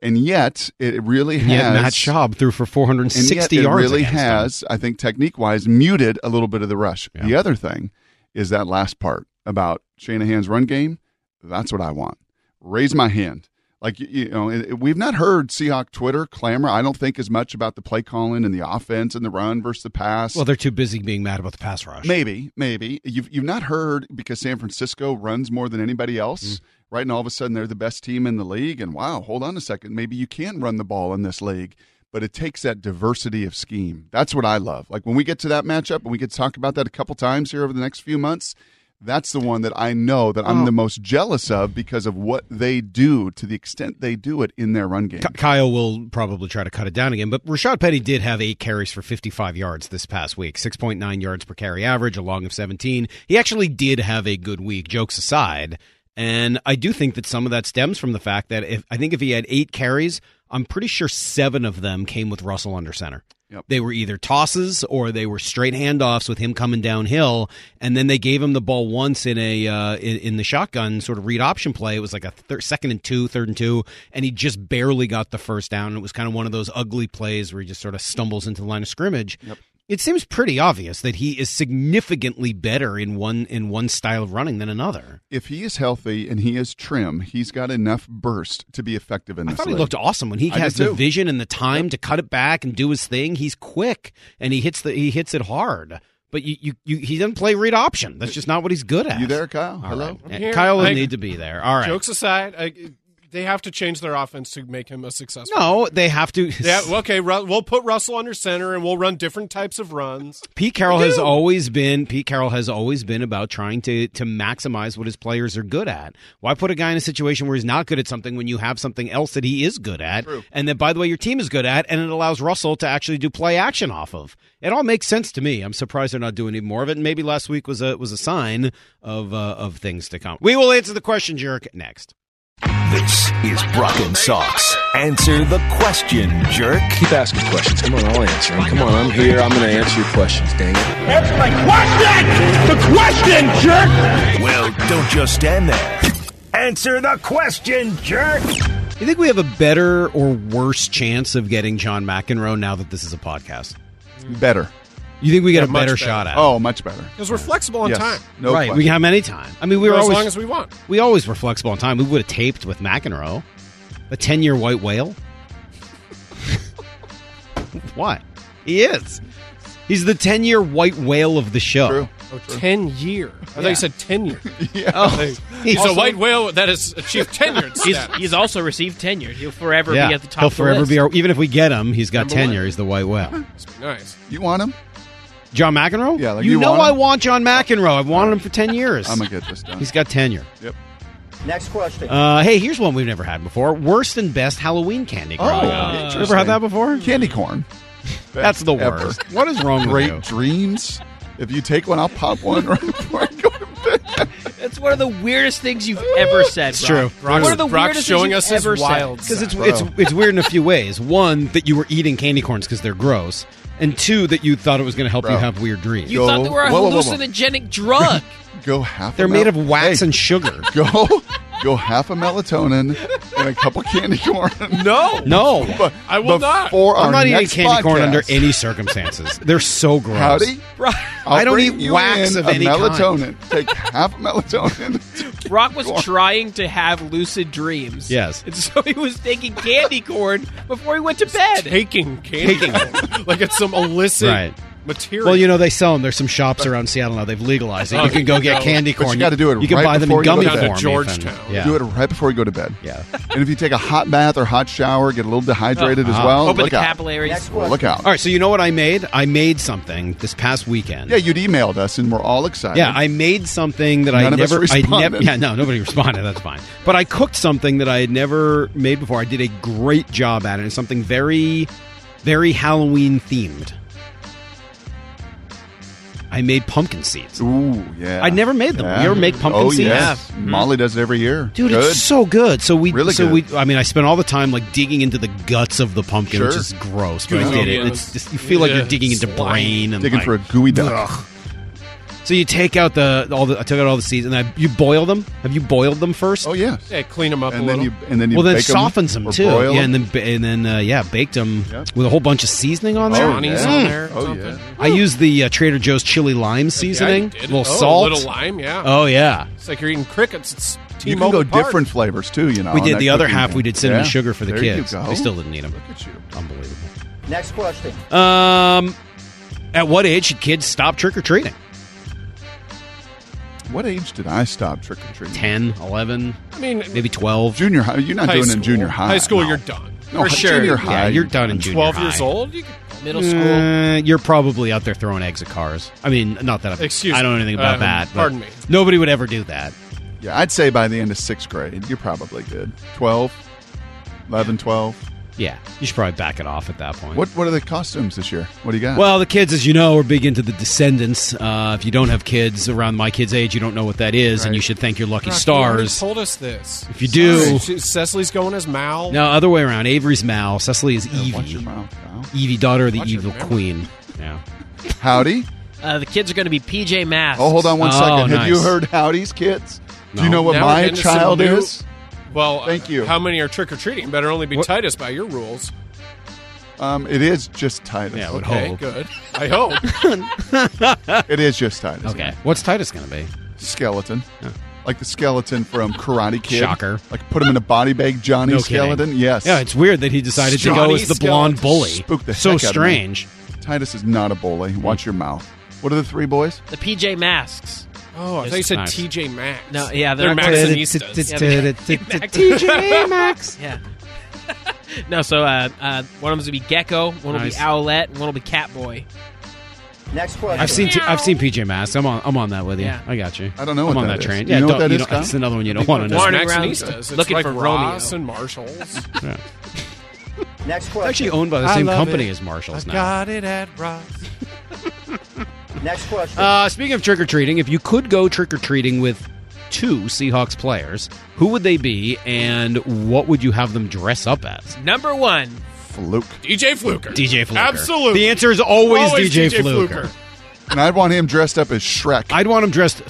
Speaker 6: yet it really has.
Speaker 5: Yeah, Matt Schaub threw for 460 yards.
Speaker 6: It really has, I think, technique-wise, muted a little bit of the rush. Yeah. The other thing is that last part about Shanahan's run game. That's what I want. Raise my hand. Like, we've not heard Seahawk Twitter clamor, I don't think, as much about the play calling and the offense and the run versus the pass.
Speaker 5: Well, they're too busy being mad about the pass rush.
Speaker 6: Maybe. You've not heard because San Francisco runs more than anybody else, right? And all of a sudden they're the best team in the league. And, wow, hold on a second. Maybe you can run the ball in this league. But it takes that diversity of scheme. That's what I love. Like, when we get to that matchup, and we get to talk about that a couple times here over the next few months, that's the one that I know that I'm the most jealous of because of what they do to the extent they do it in their run game.
Speaker 5: Kyle will probably try to cut it down again, but Rashad Penny did have 8 carries for 55 yards this past week, 6.9 yards per carry average, a long of 17. He actually did have a good week, jokes aside, and I do think that some of that stems from the fact that if he had 8 carries, I'm pretty sure 7 of them came with Russell under center. Yep. They were either tosses or they were straight handoffs with him coming downhill, and then they gave him the ball once in in the shotgun sort of read option play. It was like a 2nd and 2, 3rd and 2, and he just barely got the first down. It was kind of one of those ugly plays where he just sort of stumbles into the line of scrimmage. Yep. It seems pretty obvious that he is significantly better in one style of running than another.
Speaker 6: If he is healthy and he is trim, he's got enough burst to be effective in this
Speaker 5: I thought
Speaker 6: league.
Speaker 5: He looked awesome when he has the vision and the time to cut it back and do his thing. He's quick and he hits it hard. But he doesn't play read option. That's just not what he's good at.
Speaker 6: You there, Kyle? Hello?
Speaker 5: Right. Kyle will need to be there. All right.
Speaker 7: Jokes aside, they have to change their offense to make him a successful.
Speaker 5: No, they have to.
Speaker 7: Yeah, okay, we'll put Russell under center and we'll run different types of runs.
Speaker 5: Pete Carroll has always been about trying to maximize what his players are good at. Why put a guy in a situation where he's not good at something when you have something else that he is good at, and that, by the way, your team is good at, and it allows Russell to actually do play action off of? It all makes sense to me. I'm surprised they're not doing any more of it, and maybe last week was a sign of things to come. We will answer the question, Jerk, next.
Speaker 1: This is Brock and Sox. Answer the question, jerk.
Speaker 12: Keep asking questions. Come on, I'll answer them. Come on, I'm here. I'm going to answer your questions, dang it.
Speaker 10: Answer my question! The question, jerk!
Speaker 1: Well, don't just stand there. Answer the question, jerk!
Speaker 5: You think we have a better or worse chance of getting John McEnroe now that this is a podcast?
Speaker 6: Better.
Speaker 5: You think we get a better shot at it?
Speaker 6: Oh, much better.
Speaker 7: Because we're flexible on time.
Speaker 6: No
Speaker 5: right,
Speaker 6: question.
Speaker 5: we can have any time. I mean,
Speaker 7: as long as we want.
Speaker 5: We always were flexible on time. We would have taped with McEnroe. A 10-year white whale? What? He is. He's the 10-year white whale of the show.
Speaker 6: True.
Speaker 7: Oh, 10 year. I thought you said tenure. He's
Speaker 5: Also-
Speaker 7: a white whale that has achieved tenured status.
Speaker 8: He's also received tenure. He'll forever
Speaker 5: Yeah.
Speaker 8: be at the top
Speaker 5: He'll
Speaker 8: of the
Speaker 5: forever
Speaker 8: list.
Speaker 5: be our, even if we get him, he's got
Speaker 7: Number
Speaker 5: tenure.
Speaker 7: one.
Speaker 5: He's the white whale.
Speaker 7: Nice.
Speaker 6: You want him?
Speaker 5: John McEnroe?
Speaker 6: Yeah, like
Speaker 5: you
Speaker 6: you
Speaker 5: know
Speaker 6: want him?
Speaker 5: I want John McEnroe. I've wanted him for 10 years.
Speaker 6: I'm going to get this done.
Speaker 5: He's got tenure.
Speaker 6: Yep.
Speaker 13: Next question.
Speaker 5: Hey, here's one we've never had before. Worst and best Halloween candy growing up. You ever had that before?
Speaker 6: Candy corn.
Speaker 5: That's the
Speaker 6: Ever.
Speaker 5: worst. What is wrong with
Speaker 6: Great
Speaker 5: you?
Speaker 6: dreams. If you take one, I'll pop one right before I go to bed.
Speaker 8: That's one of the weirdest things you've ever said.
Speaker 5: It's true.
Speaker 8: One of the
Speaker 7: Brock's
Speaker 8: weirdest
Speaker 7: showing
Speaker 8: things
Speaker 7: us
Speaker 8: you've
Speaker 7: his
Speaker 8: ever
Speaker 7: wild
Speaker 8: said.
Speaker 5: Because it's weird in a few ways. One, that you were eating candy corns because they're gross. And two, that you thought it was going to help you have weird dreams.
Speaker 8: You thought they were a hallucinogenic drug.
Speaker 6: Go half.
Speaker 5: They're made of wax and sugar.
Speaker 6: Go half a melatonin and a couple candy corn.
Speaker 5: No.
Speaker 6: But
Speaker 7: I will not.
Speaker 6: before
Speaker 5: I'm
Speaker 6: our
Speaker 5: not eating
Speaker 6: next
Speaker 5: candy corn
Speaker 6: podcast.
Speaker 5: under any circumstances. They're so gross.
Speaker 6: Howdy.
Speaker 5: I don't
Speaker 6: bring
Speaker 5: eat
Speaker 6: you
Speaker 5: wax
Speaker 6: in
Speaker 5: of
Speaker 6: a
Speaker 5: any
Speaker 6: melatonin. Take half a melatonin.
Speaker 8: Brock was trying to have lucid dreams.
Speaker 5: Yes.
Speaker 8: And so he was taking candy corn before he went to bed.
Speaker 7: Taking candy corn. Like it's some illicit
Speaker 5: Right.
Speaker 7: material.
Speaker 5: Well, you know, they sell them. There's some shops around Seattle now. They've legalized it. You can go get candy
Speaker 6: But
Speaker 5: corn.
Speaker 6: you got to do it.
Speaker 5: You can
Speaker 6: right
Speaker 5: buy them in
Speaker 6: before you
Speaker 5: gummy
Speaker 6: go to
Speaker 5: form.
Speaker 6: bed.
Speaker 7: Georgetown.
Speaker 5: Even. Yeah.
Speaker 6: Do it right before you go to bed.
Speaker 5: Yeah.
Speaker 6: And if you take a hot bath or hot shower, get a little dehydrated as well.
Speaker 8: Open
Speaker 6: look
Speaker 8: the
Speaker 6: out.
Speaker 8: capillaries.
Speaker 6: Look out.
Speaker 5: All right, so you know what I made? I made something this past weekend.
Speaker 6: Yeah, you'd emailed us, and we're all excited.
Speaker 5: Yeah, I made something that
Speaker 6: None of us responded.
Speaker 5: Yeah, no, nobody responded. That's fine. But I cooked something that I had never made before. I did a great job at it. It's something very, very Halloween themed. I made pumpkin seeds.
Speaker 6: Ooh, yeah.
Speaker 5: I'd never made them.
Speaker 6: Yeah.
Speaker 5: You ever make pumpkin seeds?
Speaker 6: Yes. Molly does it every year.
Speaker 5: Dude,
Speaker 6: Good.
Speaker 5: it's so good. So
Speaker 6: Really good.
Speaker 5: I mean, I spent all the time like digging into the guts of the pumpkin,
Speaker 6: Sure.
Speaker 5: which is gross, but I
Speaker 6: Gooey.
Speaker 5: did it. And it's just, you feel like you're digging into brain and
Speaker 6: Digging
Speaker 5: like,
Speaker 6: for a gooey duck.
Speaker 5: ugh. So you take out I took out all the seeds and you boil them. Have you boiled them first?
Speaker 6: Oh yeah.
Speaker 7: Yeah, clean them up
Speaker 6: And
Speaker 7: a
Speaker 6: then
Speaker 7: little.
Speaker 6: then you
Speaker 5: Well, then
Speaker 6: bake 'em
Speaker 5: softens them
Speaker 6: or
Speaker 5: too.
Speaker 6: broil
Speaker 5: Yeah,
Speaker 6: 'em.
Speaker 5: and then baked them
Speaker 6: Yep.
Speaker 5: with a whole bunch of seasoning on there.
Speaker 7: Johnny's on there. or
Speaker 6: Oh
Speaker 7: something.
Speaker 6: yeah.
Speaker 5: I used the Trader Joe's chili lime seasoning.
Speaker 7: Yeah, you did.
Speaker 5: A little
Speaker 7: Oh,
Speaker 5: salt.
Speaker 7: A little lime, yeah.
Speaker 5: Oh yeah.
Speaker 7: It's like you're eating crickets. It's
Speaker 6: You can
Speaker 7: T-Mobile
Speaker 6: go
Speaker 7: Park.
Speaker 6: different flavors too. You know.
Speaker 5: We
Speaker 6: on
Speaker 5: did
Speaker 6: that
Speaker 5: the other
Speaker 6: cooking
Speaker 5: half.
Speaker 6: thing.
Speaker 5: We did cinnamon
Speaker 6: Yeah.
Speaker 5: sugar for the
Speaker 6: There
Speaker 5: kids.
Speaker 6: You go.
Speaker 5: They still didn't eat them.
Speaker 6: Look at you.
Speaker 5: Unbelievable.
Speaker 13: Next question.
Speaker 5: At what age should kids stop trick or treating?
Speaker 6: What age did I stop trick or treating?
Speaker 5: 10, 11,
Speaker 7: I mean,
Speaker 5: maybe 12.
Speaker 6: Junior high. You're not
Speaker 7: high
Speaker 6: doing it
Speaker 7: school.
Speaker 6: in junior high.
Speaker 7: High school,
Speaker 6: No.
Speaker 7: you're done.
Speaker 6: No,
Speaker 5: For sure.
Speaker 6: Junior high.
Speaker 5: Yeah, you're done in junior
Speaker 7: 12
Speaker 5: high.
Speaker 7: years old?
Speaker 8: Middle school.
Speaker 5: You're probably out there throwing eggs at cars. I mean, not that
Speaker 7: Excuse
Speaker 5: I don't know
Speaker 7: me.
Speaker 5: anything about that. but
Speaker 7: Pardon me.
Speaker 5: Nobody would ever do that.
Speaker 6: Yeah, I'd say by the end of 6th grade, you're probably good. 12, 11, 12.
Speaker 5: Yeah, you should probably back it off at that point.
Speaker 6: What are the costumes this year? What do you got?
Speaker 5: Well, the kids, as you know, are big into the Descendants. If you don't have kids around my kid's age, you don't know what that is, and
Speaker 6: Right.
Speaker 5: you should thank your lucky
Speaker 7: Brock, you already
Speaker 5: stars.
Speaker 7: told us this.
Speaker 5: If you do,
Speaker 7: Cecily's going as Mal.
Speaker 5: no, other way around. Avery's Mal, Cecily is
Speaker 6: Watch
Speaker 5: Evie.
Speaker 6: your mouth, pal.
Speaker 5: Evie, daughter of the
Speaker 7: Watch your
Speaker 5: evil
Speaker 7: memory.
Speaker 5: queen. Yeah.
Speaker 6: Howdy.
Speaker 8: The kids are going to be PJ Masks.
Speaker 6: Oh, hold on one
Speaker 5: Oh,
Speaker 6: second. Have you
Speaker 5: nice.
Speaker 6: heard Howdy's kids? Do
Speaker 5: No.
Speaker 6: you know what
Speaker 7: Now we're
Speaker 6: my
Speaker 7: getting to some
Speaker 6: child
Speaker 7: new-
Speaker 6: is?
Speaker 7: Well,
Speaker 6: Thank you.
Speaker 7: How many are trick or treating? Better only be
Speaker 5: What?
Speaker 7: Titus by your rules.
Speaker 6: It is just Titus.
Speaker 5: Yeah, I would
Speaker 7: Okay,
Speaker 5: hope.
Speaker 7: good. I hope.
Speaker 6: It is just Titus.
Speaker 5: Okay. What's Titus going to be?
Speaker 6: Skeleton. Like the skeleton from Karate Kid.
Speaker 5: Shocker.
Speaker 6: Like put him in a body bag, Johnny
Speaker 5: No
Speaker 6: Skeleton.
Speaker 5: kidding.
Speaker 6: Yes.
Speaker 5: Yeah, it's weird that he decided to go
Speaker 7: Johnny
Speaker 5: as the blonde
Speaker 7: Skeleton.
Speaker 5: bully.
Speaker 6: Spooked the
Speaker 5: So
Speaker 6: heck out of me.
Speaker 5: strange.
Speaker 6: Titus is not a bully. Watch your mouth. What are the 3 boys?
Speaker 8: The PJ Masks.
Speaker 7: Oh, I thought you said
Speaker 5: Nice.
Speaker 7: TJ Maxx.
Speaker 8: No, yeah,
Speaker 7: they're
Speaker 8: not-
Speaker 7: Maxinistas.
Speaker 5: TJ Maxx.
Speaker 8: Yeah. No, so one of them's going to be Gecko, one will
Speaker 5: Nice.
Speaker 8: be Owlette, and one will be Catboy.
Speaker 13: Next question.
Speaker 5: I've seen PJ Masks. I'm on that with you.
Speaker 8: Yeah.
Speaker 5: I got you.
Speaker 6: I don't know
Speaker 5: I'm
Speaker 6: what
Speaker 5: on
Speaker 6: that
Speaker 5: that
Speaker 6: is.
Speaker 5: train.
Speaker 6: You know what that
Speaker 5: you
Speaker 6: is,
Speaker 5: don't-
Speaker 6: Kyle?
Speaker 5: It's another one you don't want to know.
Speaker 8: Running
Speaker 7: There's
Speaker 8: around
Speaker 7: Maxinistas. It's
Speaker 8: looking
Speaker 7: like
Speaker 8: for
Speaker 7: Ross
Speaker 8: Romeo.
Speaker 7: and Marshalls.
Speaker 5: Yeah.
Speaker 13: Next
Speaker 5: It's
Speaker 13: question.
Speaker 5: actually owned by the
Speaker 7: I
Speaker 5: same
Speaker 7: love
Speaker 5: company
Speaker 7: it.
Speaker 5: as Marshalls now.
Speaker 7: Got it at Ross.
Speaker 13: Next question.
Speaker 5: Speaking of trick or treating, if you could go trick or treating with 2 Seahawks players, who would they be, and what would you have them dress up as?
Speaker 8: Number 1.
Speaker 6: Fluke.
Speaker 7: DJ Fluker.
Speaker 5: DJ Fluker.
Speaker 7: Absolutely.
Speaker 5: The answer is always DJ Fluker.
Speaker 7: Fluker.
Speaker 6: And I'd want him dressed up as Shrek.
Speaker 5: I'd want him dressed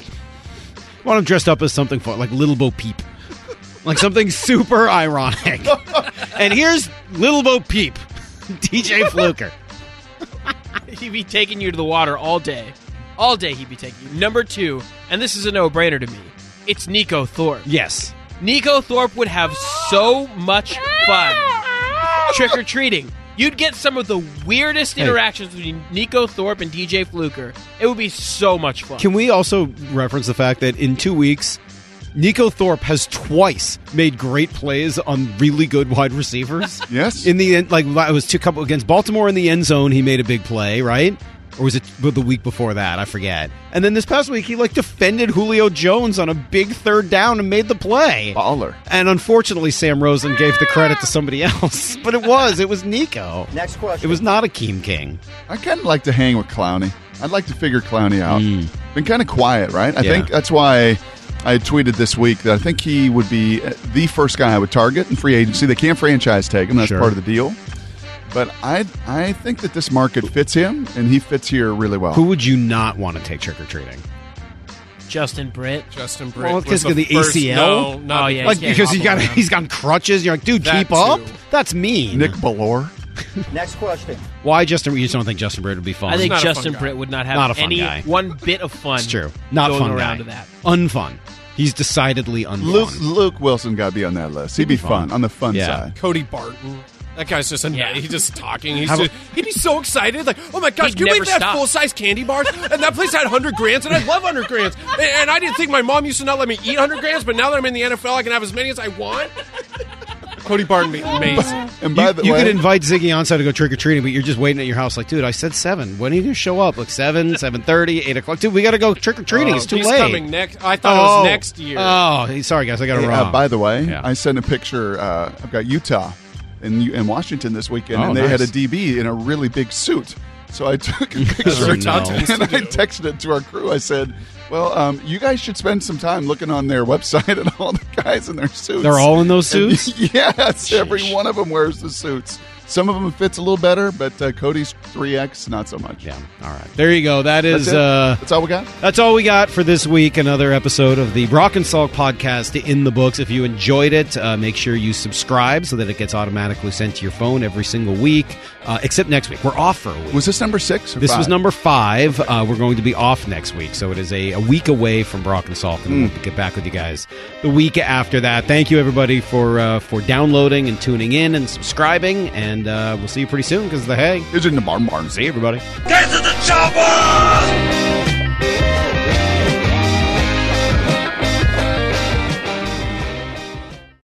Speaker 5: up as something fun, like Little Bo Peep. Like something super ironic. And here's Little Bo Peep, DJ Fluker.
Speaker 8: He'd be taking you to the water all day. All day he'd be taking you. Number 2, and this is a no-brainer to me, it's Nico Thorpe.
Speaker 5: Yes.
Speaker 8: Nico Thorpe would have so much fun trick-or-treating. You'd get some of the weirdest interactions between Nico Thorpe and DJ Fluker. It would be so much fun.
Speaker 5: Can we also reference the fact that in 2 weeks, Nico Thorpe has twice made great plays on really good wide receivers?
Speaker 6: Yes.
Speaker 5: In the end, like it was against Baltimore in the end zone, he made a big play, right? Or was it the week before that? I forget. And then this past week, he defended Julio Jones on a big third down and made the play.
Speaker 6: Baller.
Speaker 5: And unfortunately, Sam Rosen gave the credit to somebody else. But it was Nico.
Speaker 13: Next question.
Speaker 5: It was not Akeem King.
Speaker 6: I kind of like to hang with Clowney. I'd like to figure Clowney out. Been kind of quiet, right? I think that's why I tweeted this week that I think he would be the first guy I would target in free agency. They can't franchise tag him. That's part of the deal. But I think that this market fits him, and he fits here really well.
Speaker 5: Who would you not want to take trick-or-treating?
Speaker 8: Justin Britt.
Speaker 5: Well, because of the ACL?
Speaker 8: No, yeah.
Speaker 5: Because he's got crutches. You're like, dude, keep up? That's mean.
Speaker 6: Nick Ballore.
Speaker 13: Next question.
Speaker 5: Why Justin? You just don't think Justin Britt would be fun?
Speaker 8: I think Justin Britt would not have one bit of fun.
Speaker 5: It's true. Not
Speaker 8: going
Speaker 5: fun
Speaker 8: around
Speaker 5: guy.
Speaker 8: to that.
Speaker 5: Unfun. He's decidedly unfun.
Speaker 6: Luke Wilson got to be on that list. He'd be fun on the fun side.
Speaker 7: Cody Barton. That guy's just he's just talking. He'd be so excited. Like, oh my gosh, can you believe that full-size candy bars? And that place had 100 grands, and I love 100 grands. And I didn't think my mom used to not let me eat 100 grands, but now that I'm in the NFL, I can have as many as I want. Cody Barton be amazing.
Speaker 6: And by the way,
Speaker 5: you could invite Ziggy Ansah to go trick-or-treating, but you're just waiting at your house like, dude, I said 7. When are you going to show up? Like 7, 7:30, 8 o'clock? Dude, we got to go trick-or-treating. It's too
Speaker 7: he's
Speaker 5: late.
Speaker 7: Coming next. I thought it was next year.
Speaker 5: Oh, sorry, guys. I got it wrong.
Speaker 6: By the way, I sent a picture. I've got Utah in Washington this weekend, and they had a DB in a really big suit. So I took a picture and I texted it to our crew. I said, well, you guys should spend some time looking on their website and all the guys in their suits.
Speaker 5: They're all in those suits?
Speaker 6: Yes, every one of them wears the suits. Some of them fits a little better, but Cody's 3X, not so much.
Speaker 5: Yeah, all right. There you go. That's
Speaker 6: all we got?
Speaker 5: That's all we got for this week. Another episode of the Brock and Salk podcast in the books. If you enjoyed it, make sure you subscribe so that it gets automatically sent to your phone every single week, except next week. We're off for a week.
Speaker 6: Was this number 6 or
Speaker 5: This
Speaker 6: 5?
Speaker 5: was number 5. We're going to be off next week, so it is a week away from Brock and Salk, and we'll get back with you guys the week after that. Thank you, everybody, for downloading and tuning in and subscribing, and we'll see you pretty soon because of the hay.
Speaker 6: It's in the barn.
Speaker 5: See you, everybody.
Speaker 10: Get to the chopper!